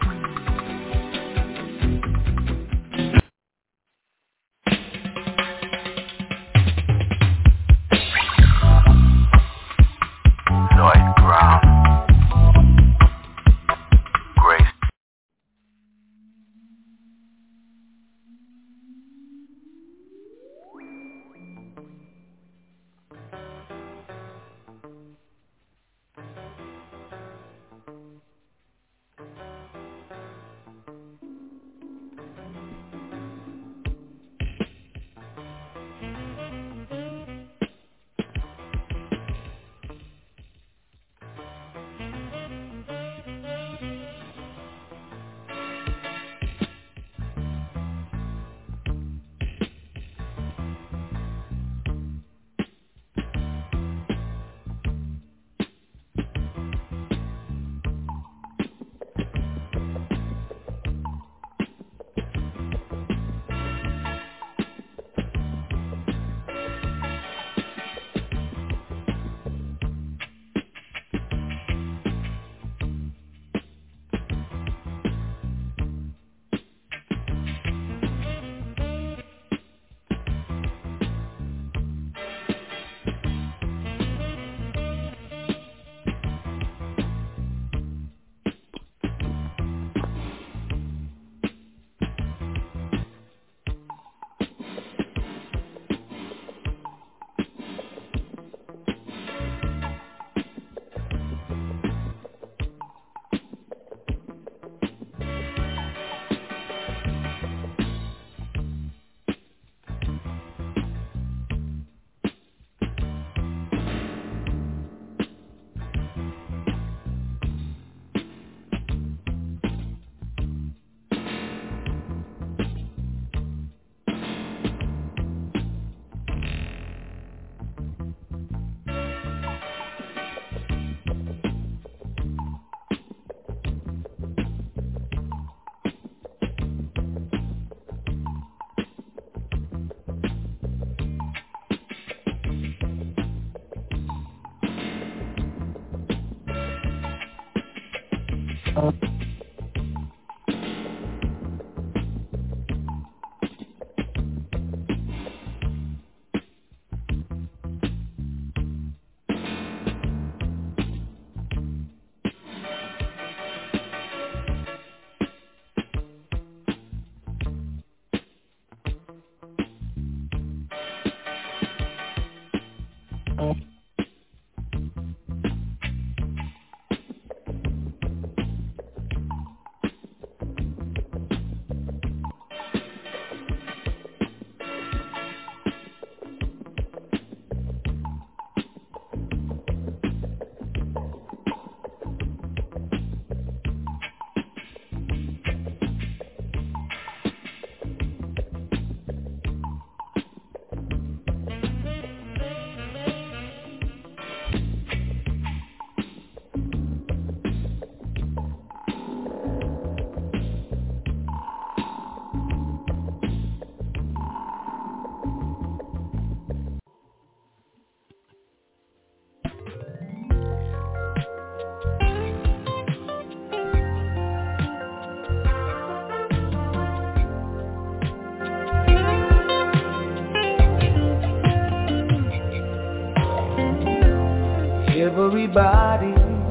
Everybody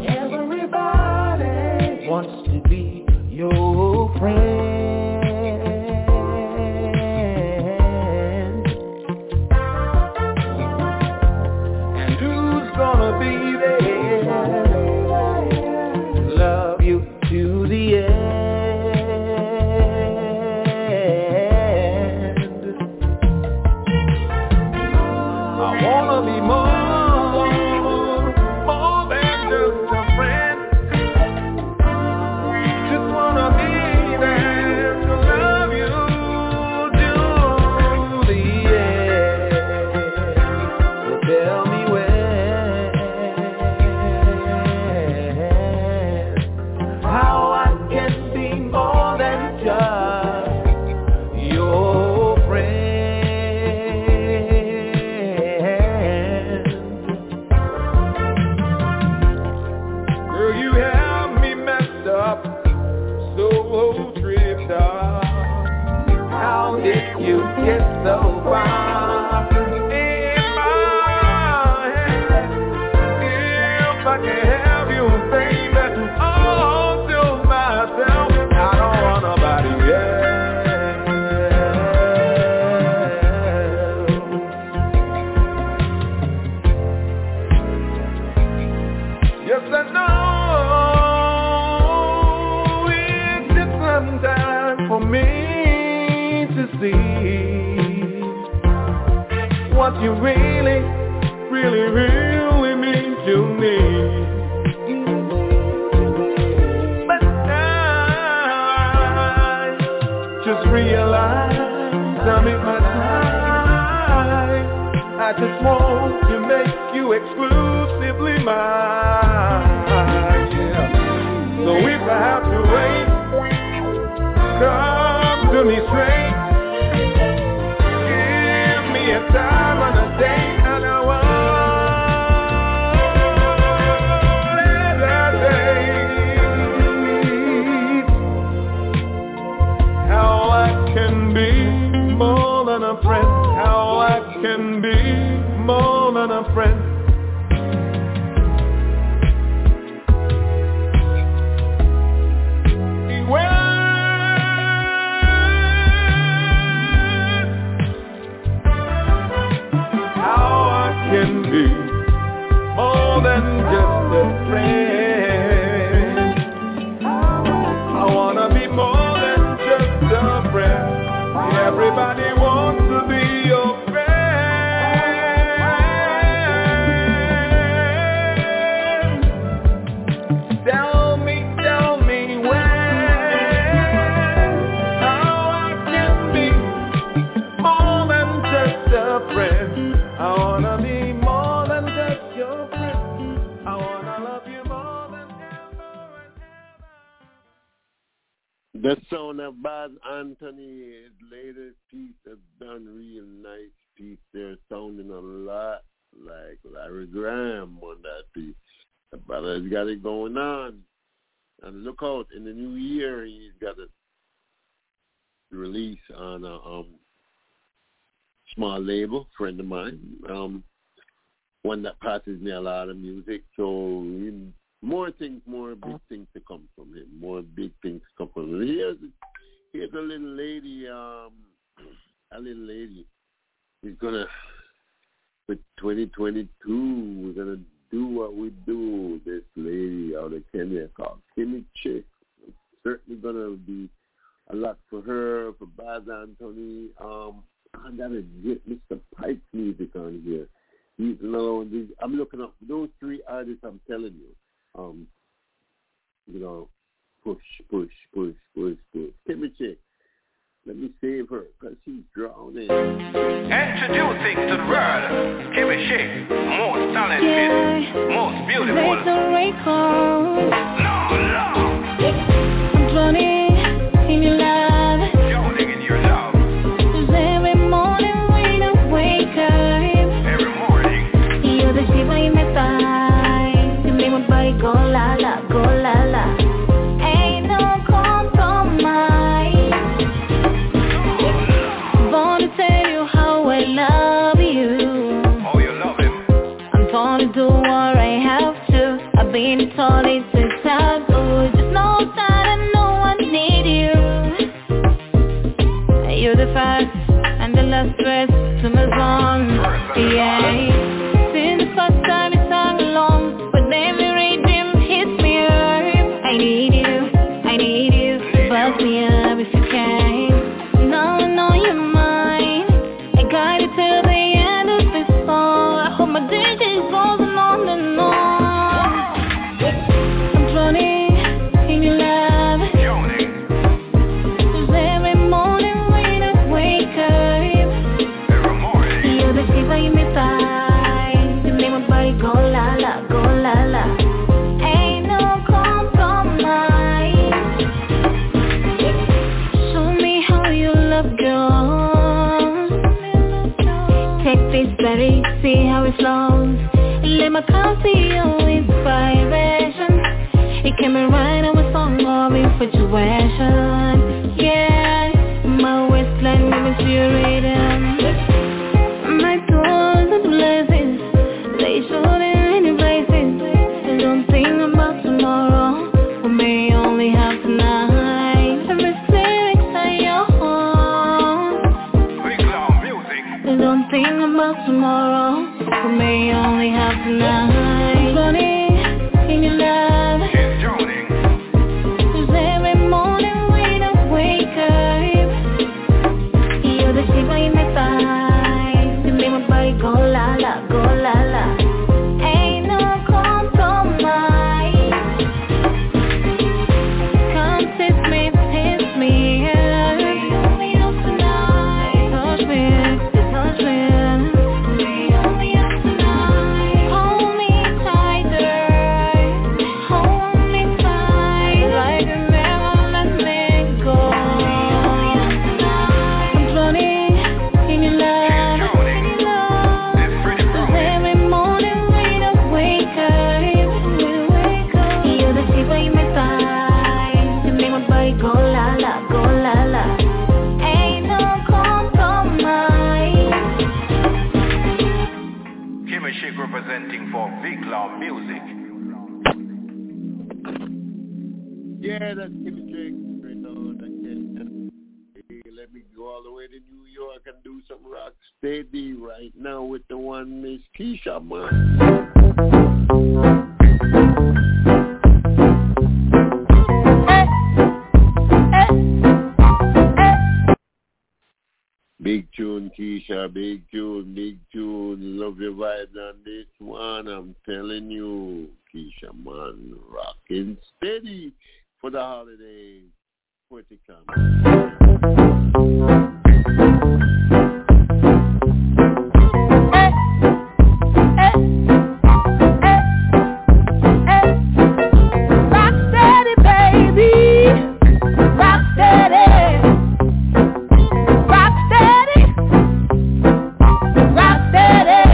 wants to be your friend. And who's gonna be there to love you to the end? I wanna be more what you really, really, really mean to me. But I just realized I'm in my time. I just want to make you exclusively mine. Yeah. So if I have to wait, come to me straight. A time and a day and a one how I can be more than a friend, how I can be more than a friend. Can be more than just a friend. I wanna be more than just a friend. Everybody wants to be your friend. Tell me when, how I can be more than just a friend. I wanna be more than just your friend. I wanna love you more than ever and ever. The sound of Bad Anthony, his latest piece has done real nice piece. They're sounding a lot like Larry Graham on that piece. The brother's got it going on. And look out, in the new year, he's got a release on a small label, friend of mine, one that passes me a lot of music. So more big things to come from him. More big things to come from him. Here's a little lady, He's gonna, for 2022, we're gonna do what we do. This lady out of Kenya called Kimmy Chick. It's certainly gonna be a lot for her, for Baz Anthony. I gotta get Mr. Pike's music on here. He's low. I'm looking up those three artists. I'm telling you, push. Kimmy Chick. Let me save her, because she's drowning. Introducing to the world, Kimmy Chick, most talented, most beautiful. I'm drowning in your love. Drowning in your love. 'Cause every morning when I wake up, every morning, you're the shiver in my thigh. You make my body go la la, go la la. Ain't no compromise. Born to tell you how I love you. Oh, you love him. I'm torn to do what I have to. I've been told it's a taboo. Just know that I know I need you. You're the first and the last verse to my song. Yeah. Since the first time we sang along, but every rhythm hits me hard. I need you. Buzz me up if you can. Now I know you're mine. I got you till the end of this song. I hope my DJ goes on and on. I'm drowning in your love. 'Cause every morning when I wake up, you're the shiver in my thigh. You make my body go la la, go la la. Ain't no compromise. Show me how you love, girl. Take this berry, see how it flows. Let my car see your inspiration. It came right on a song of infatuation. Yeah, my waistline gives you rhythm. My doors are blessings, they should in any places. Don't think about tomorrow, we may only have tonight. Every lyric's at your home. Don't think about tomorrow, we may only have tonight. Running in your love. 'Cause every morning when I wake up, you're the shiver in my thigh. You make my body go la la, go la la. Ain't no compromise. Come kiss me, yeah. Only up tonight. Touch me. We only up tonight. Hold me tighter. Hold me tight. Like you never let me go. I'm drowning in your love. 'Cause every morning when I wake up, you're the shiver in my thigh. You make my body go la la, go la la. Ain't no compromise. Kimmy Chick representing for Big Law Music. Yeah, that's Kimmy Chick. Right now, let me go all the way to New York and do some rock steady right now with the one Miss Keisha, man. Big tune, Keisha, big tune. Love your vibes on this one. I'm telling you, Keisha, man, rocking steady for the holidays. Puerto Rico. Rock steady, baby. Rock steady. Rock steady. Rock steady.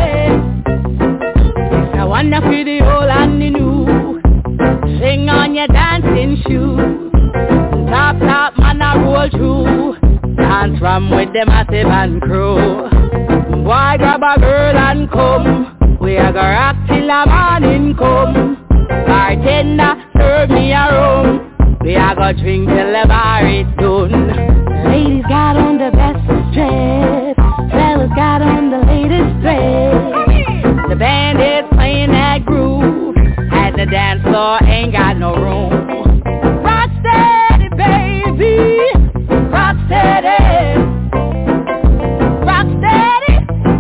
I wanna feel the whole and the new. Sing on your dancing. in shoes. Top man I roll through. Dance from with the massive and crew. Boy grab a girl and come. We a go rock till the morning come. Bartender serve me a rum. We a go drink till the bar is done. Ladies got on the best dress. Fellas got on the latest dress. The band is playing that groove. At the dance floor ain't got no room. Rock steady, baby. Rock steady. Rock steady.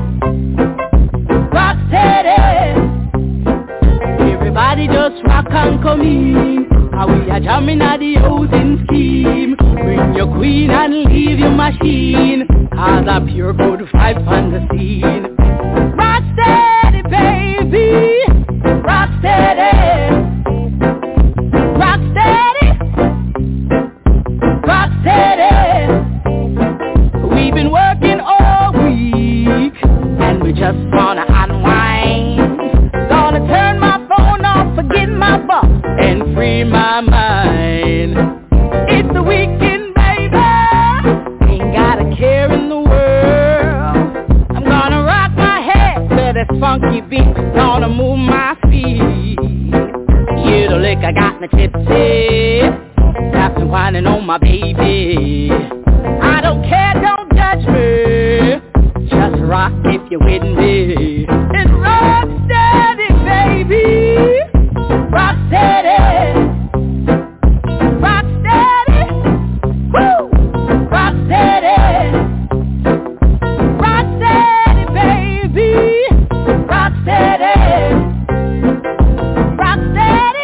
Rock steady. Everybody just rock and come in. How we a jamming at the housing scheme. Bring your queen and leave your machine. Cause a pure good vibe on the scene. Rock steady, baby. Rock steady. Rock steady. Rock steady. We've been working all week and we just wanna unwind. Gonna turn my phone off, forget my boss and free my mind. It's the weekend, baby. Ain't got a care in the world. I'm gonna rock my head to this funky beat. Gonna move my feet. You the liquor got me tipsy. Got me whining on my baby. I don't care, don't judge me. Just rock if you're with me. It's rock steady, baby. Rock steady. Rock steady. Woo! Rock steady. Rock steady, baby. Rock steady. Rock steady.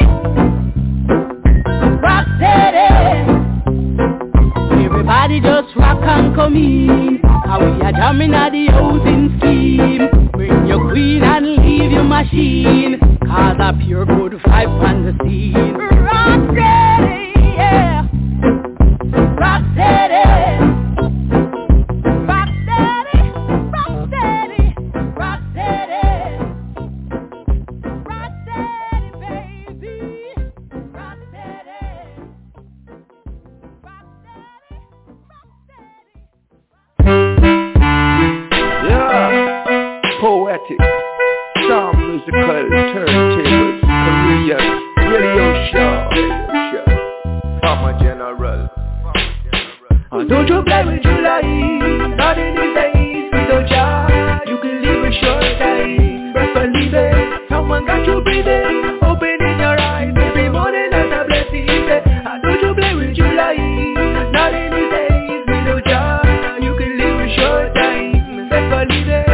Rock steady. Everybody just rock and come in. How we are jamming at the housing scheme. Bring your queen and leave your machine. Cause a pure good vibe on the scene. Rock steady, yeah. Rock steady. Rock steady. Rock steady. Rock steady. Rock steady, baby. Rock steady. Rock steady. Yeah, poetic, some musical turntables, Korean radio show. Farmer General. Don't you play with July, not in these days, without ya. You can live a short time, but believe it, someone got you breathing, opening your eyes, every morning as a blessing. Don't you play with July, not in these days, without ya. You can live a short time, but believe it.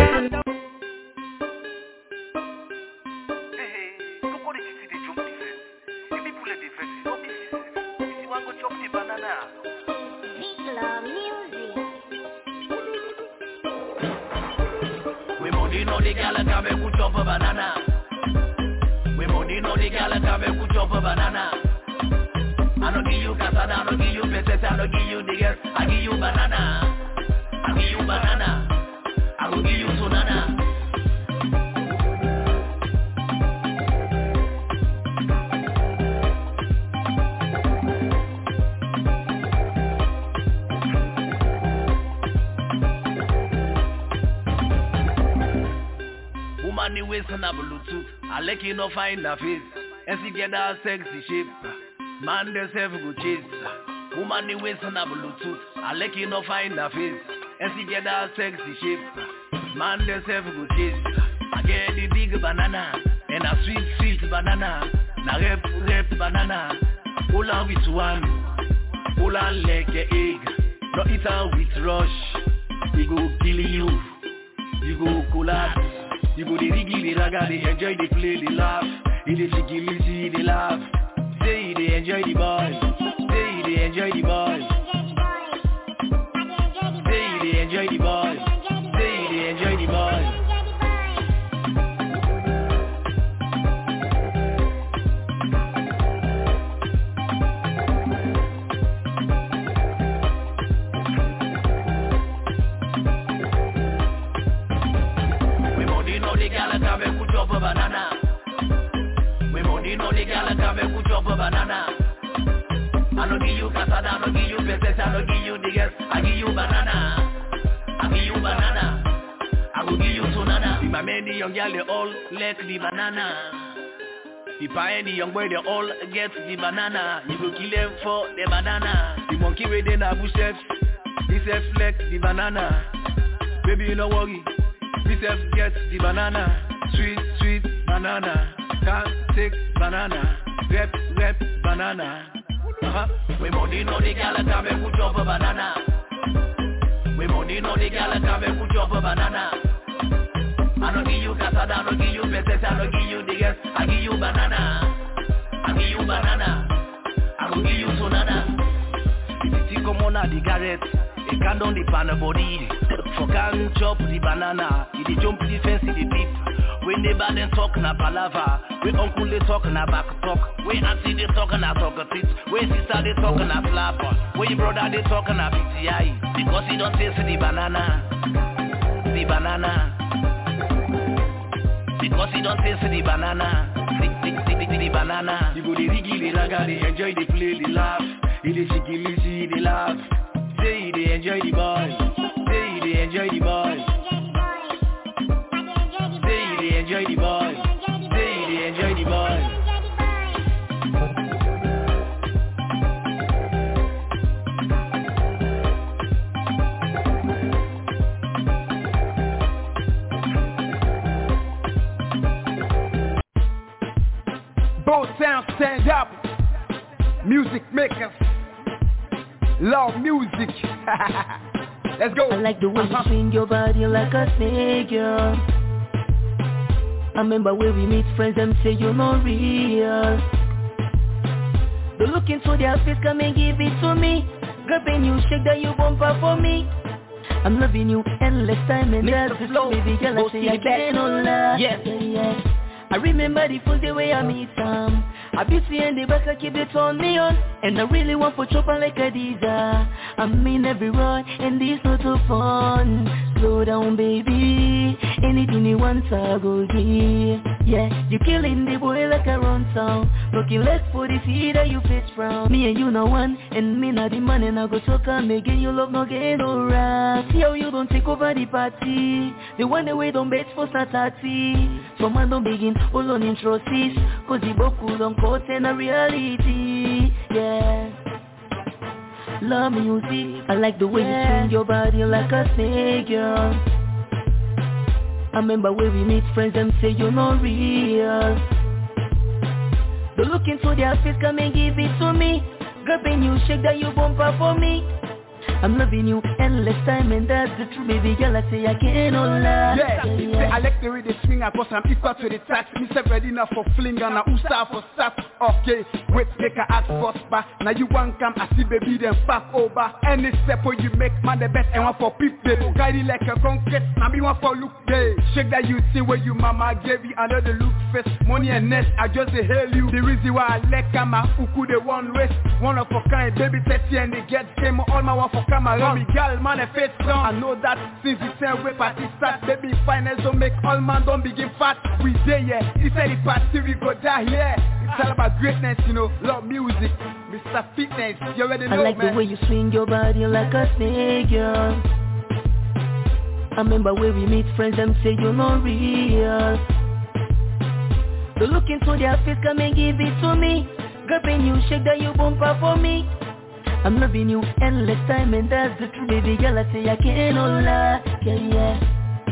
money no the gal come and put up a banana. We money no the gal come and put up a banana. I don't give you kasana, I don't give you pesetas, I don't give you diggers, I give you banana. I give you banana. I will give you sonana. Woman waist on a Bluetooth, I like you no find a face, and she get a sexy shape. Man they self go chase. Woman waist on a Bluetooth, I like you no find a face, and she get a sexy shape. Man they self go chase. I get the big banana and a sweet banana. Na rep banana. All on with one, all on like a egg. Not eat on with rush. We go kill you. You go collapse. You go the riggy, the raga, they enjoy, they play, they laugh. In the chicky, they laugh. Say they enjoy the boy. Say they enjoy the boy. Say they enjoy the boy. Say they enjoy the boy. Banana. We money no the gal come and put up a banana. I don't give you cassava, I don't give you pesetas, I don't give you niggas. I give you banana. I give you banana. I will give you sonana. If my many young girl, they all let the banana. If I any young boy, they all get the banana. You go kill them for the banana. The monkey waiting at bushes, he says flex the banana. Baby, you no worry, he says get the banana. Sweet, sweet banana. Can't take banana. Rep, banana. We money no the gal come and put up a banana. We money no the gal come and put up a banana. I don't give you cassava, I don't give you pesetas, I don't give you niggas. I give you banana. I give you banana. I will give you sonana. If you come on the garret, it can't down the pan body. For can't chop the banana, it jump the fence in the beat. When they bad and talk na palava, when uncle they talk na back talk, when auntie they talk na talk a tit, when sister they talk na slap, when your brother they talk na PTI, because he don't taste the banana, the banana. Because he don't taste the banana, the banana. You go the riggy, the raga, they enjoy the play, they laugh. He the shiggy, they laugh. Say they enjoy the boy. Say they enjoy the boy. Say they enjoy the boy. Say they enjoy the boy. Both sounds stand up. Music makers love music. Let's go. I like the way you swing your body like a snake, girl. I remember when we meet friends and say you're not real. The look into their face, come and give it to me. Grabbing you, shake that you bumper for me. I'm loving you endless time and that's the flow. Baby girl, I say I can't lie. Yeah. I remember the first day where I meet Sam. I be seeing the back, I keep it on me on. And I really want for chopper like a Adiza. I'm in every run, and this not so fun. Slow down, baby. Anything you want, I go give. Yeah, you killing the boy like a run sound. Looking left for the feet that you face from. Me and you no one, and me not the man, and I go talk and make it. You love no get no right. See how you don't take over the party. The one the way don't bet for Saturday. Some man don't begin all on introsis. Cause the boku don't caught in a reality. Yeah. Love music. I like the way you swing your body like a snake, girl. I remember when we meet friends and say you're not real. The look into their face, come and give it to me. Grabbing you, shake that you bumper for me. I'm loving you endless time and that's the truth, baby girl, I say I can't lie. Yeah, I like the way they swing, cause I'm equal to the tax. Me say ready enough for fling and I start for start. Okay, wait, make a ask for spa. Now you want come, I see baby then back over. Any step where you make, man the best and one for people. Guide it like a conquest, now me one for look day. Shake that you see where you mama gave you under the look face. Money and nest, I just say hail you. The reason why I like my uku the one race. One of a kind, baby 30 and they get game. All my one for camera, me girl, man, a face down. I know that since the same way party start, baby, finance don't make all man don't begin fat. We there, yeah. He said the party we go down here. It's all about greatness, you know, love music, Mr. Fitness. You already know, I like man. the way you swing your body like a snake, girl. I remember when we meet friends and say you're not real. The look into their face, come and give it to me. Grabbing you, shake that you bumper for me. I'm loving you endless time and that's the truth, baby girl, I say I can't lie. Yeah.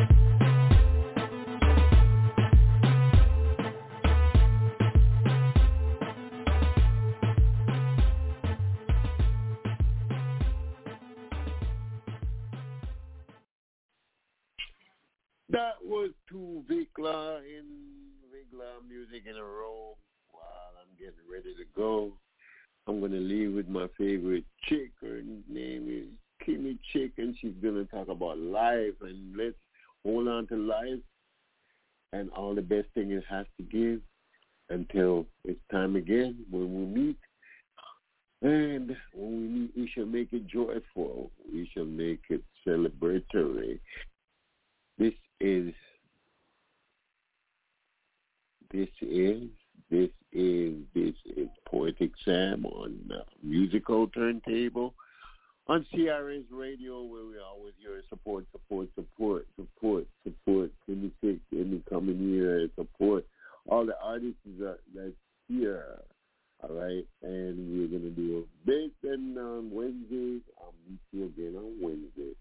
That was two Vikla music in a row. While I'm getting ready to go, I'm going to leave with my favorite chick. Her name is Kimmy Chick, and she's going to talk about life. And let's hold on to life and all the best thing it has to give until it's time again when we meet. And when we meet, we shall make it joyful. We shall make it celebratory. This is This is Poetic Sam on Musical Turntable on CRS Radio, where we always hear support. In the coming year, support all the artists that's here. All right, and we're gonna do a big thing on Wednesday. I'll meet you again on Wednesday.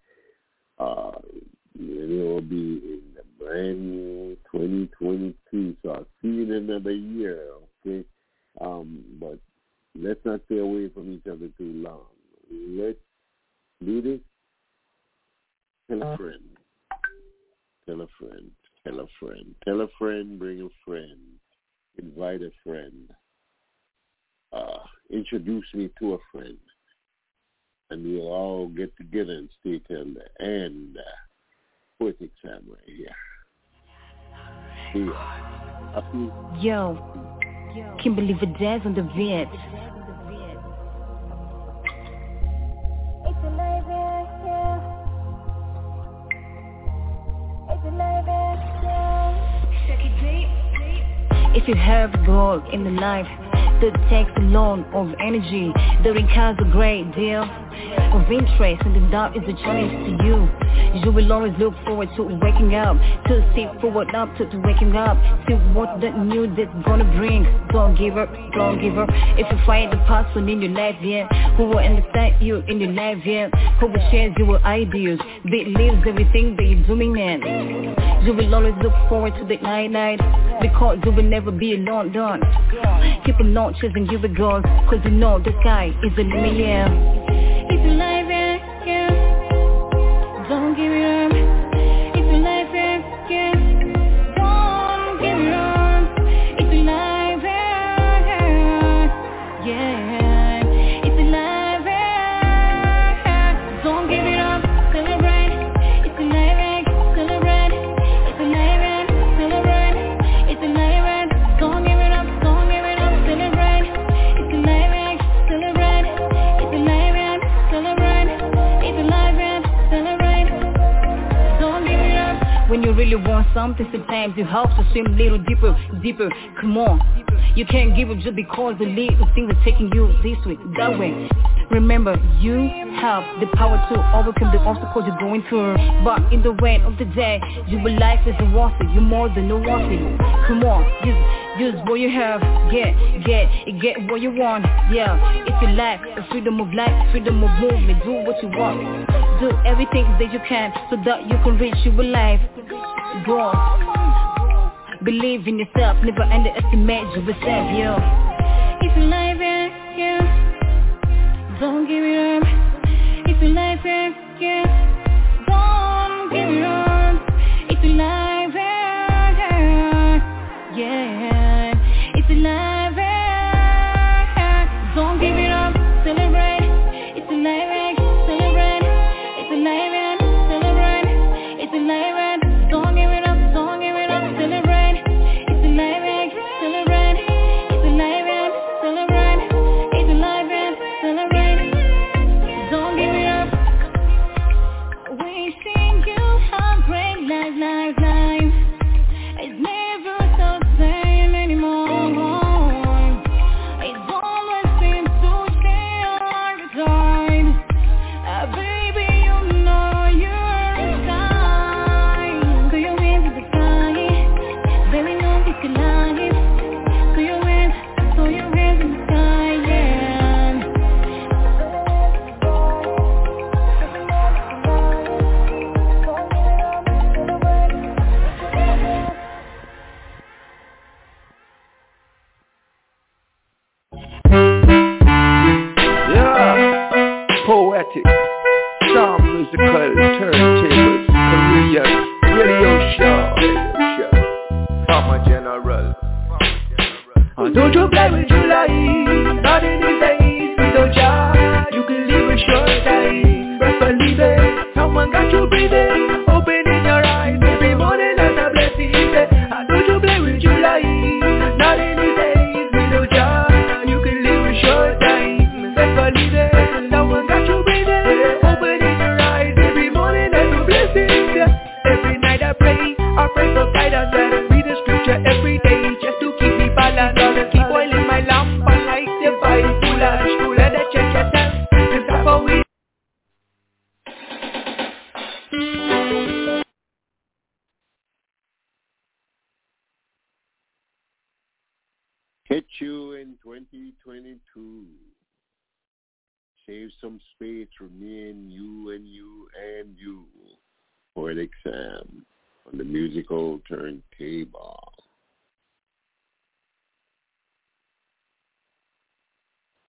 It will be in the brand new 2022. So I'll see you in another year. Okay, but let's not stay away from each other too long. Let's do this. Tell a friend. Tell a friend. Tell a friend. Tell a friend. Bring a friend. Invite a friend. Introduce me to a friend. And we'll all get together and stay till the end. Poetic Sam right here. See ya. Happy. Yo. Kimberly Verdez on the vid. If you have a goal in the life that takes a lot of energy, that requires a great deal of interest, and the doubt is a challenge to you. You will always look forward to waking up, to see forward up to waking up, to what that new that's gonna bring. Don't give up, don't give up. If you find the person in your life, yeah, who will understand you in your life, yeah, who will share your ideas, believes everything that you're doing, man. You will always look forward to the night, because you will never be alone, done. Keep on not chasing your goals, cause you know the sky is the limit, yeah. It's alive, yeah, yeah. Don't give it up. It's alive, yeah, yeah. Don't give it up. It's alive, yeah, yeah. It's alive, yeah. Don't give it up. Celebrate. It's alive, yeah. Celebrate. It's alive, yeah. Celebrate. It's alive, yeah. Don't give it up. Don't give it up. Celebrate. It's alive, yeah. Celebrate. It's alive, yeah. Celebrate. It's alive, yeah. Celebrate. Don't give it up. When you really want something, sometimes you have to swim a little deeper. Come on. You can't give up just because the little things are taking you this way, that way. Remember, you have the power to overcome the obstacles you're going through. But in the end of the day, your life is worth it. You're more than worth it. Come on, use what you have. Get what you want. Yeah, it's your life, the freedom of life, freedom of movement. Do what you want. Do everything that you can so that you can reach your life. Go. Believe in yourself, never underestimate yourself, yo. It's alive, yeah, yeah. Don't give it up. It's alive, yeah, yeah. Don't give it up. It's alive, yeah, yeah. It's alive, yeah. Don't give it up. Celebrate. It's alive, yeah. Celebrate. It's alive, yeah. Celebrate. It's alive, yeah. Don't give it up. Don't give it up. Celebrate. It's alive, yeah. Celebrate. It's alive, yeah. Celebrate. It's alive, yeah. Celebrate. Don't give it up. Wishing you a great life. It's never the same anymore. It's always been to stay all the time. Baby, you know you're a sky. Put your hands in the sky. Baby, no, it's alive. Put your hands in the sky, yeah. Yeah, poetic, sound musical, turntables, Korean, radio show, Farmer General. Don't you play with your life, not in these days, without ya, you can live a short time, but believe it, someone got you breathing, opening your eyes, every morning as a blessing, don't you play with your life, not in these days, without ya, you can live a short time, but believe it, someone got you breathing, opening your eyes, every morning as a blessing, every night I pray for guidance, and read the scripture every day, just to keep me balanced. Catch you in 2022. Save some space for me and you for an exam on the musical turntable.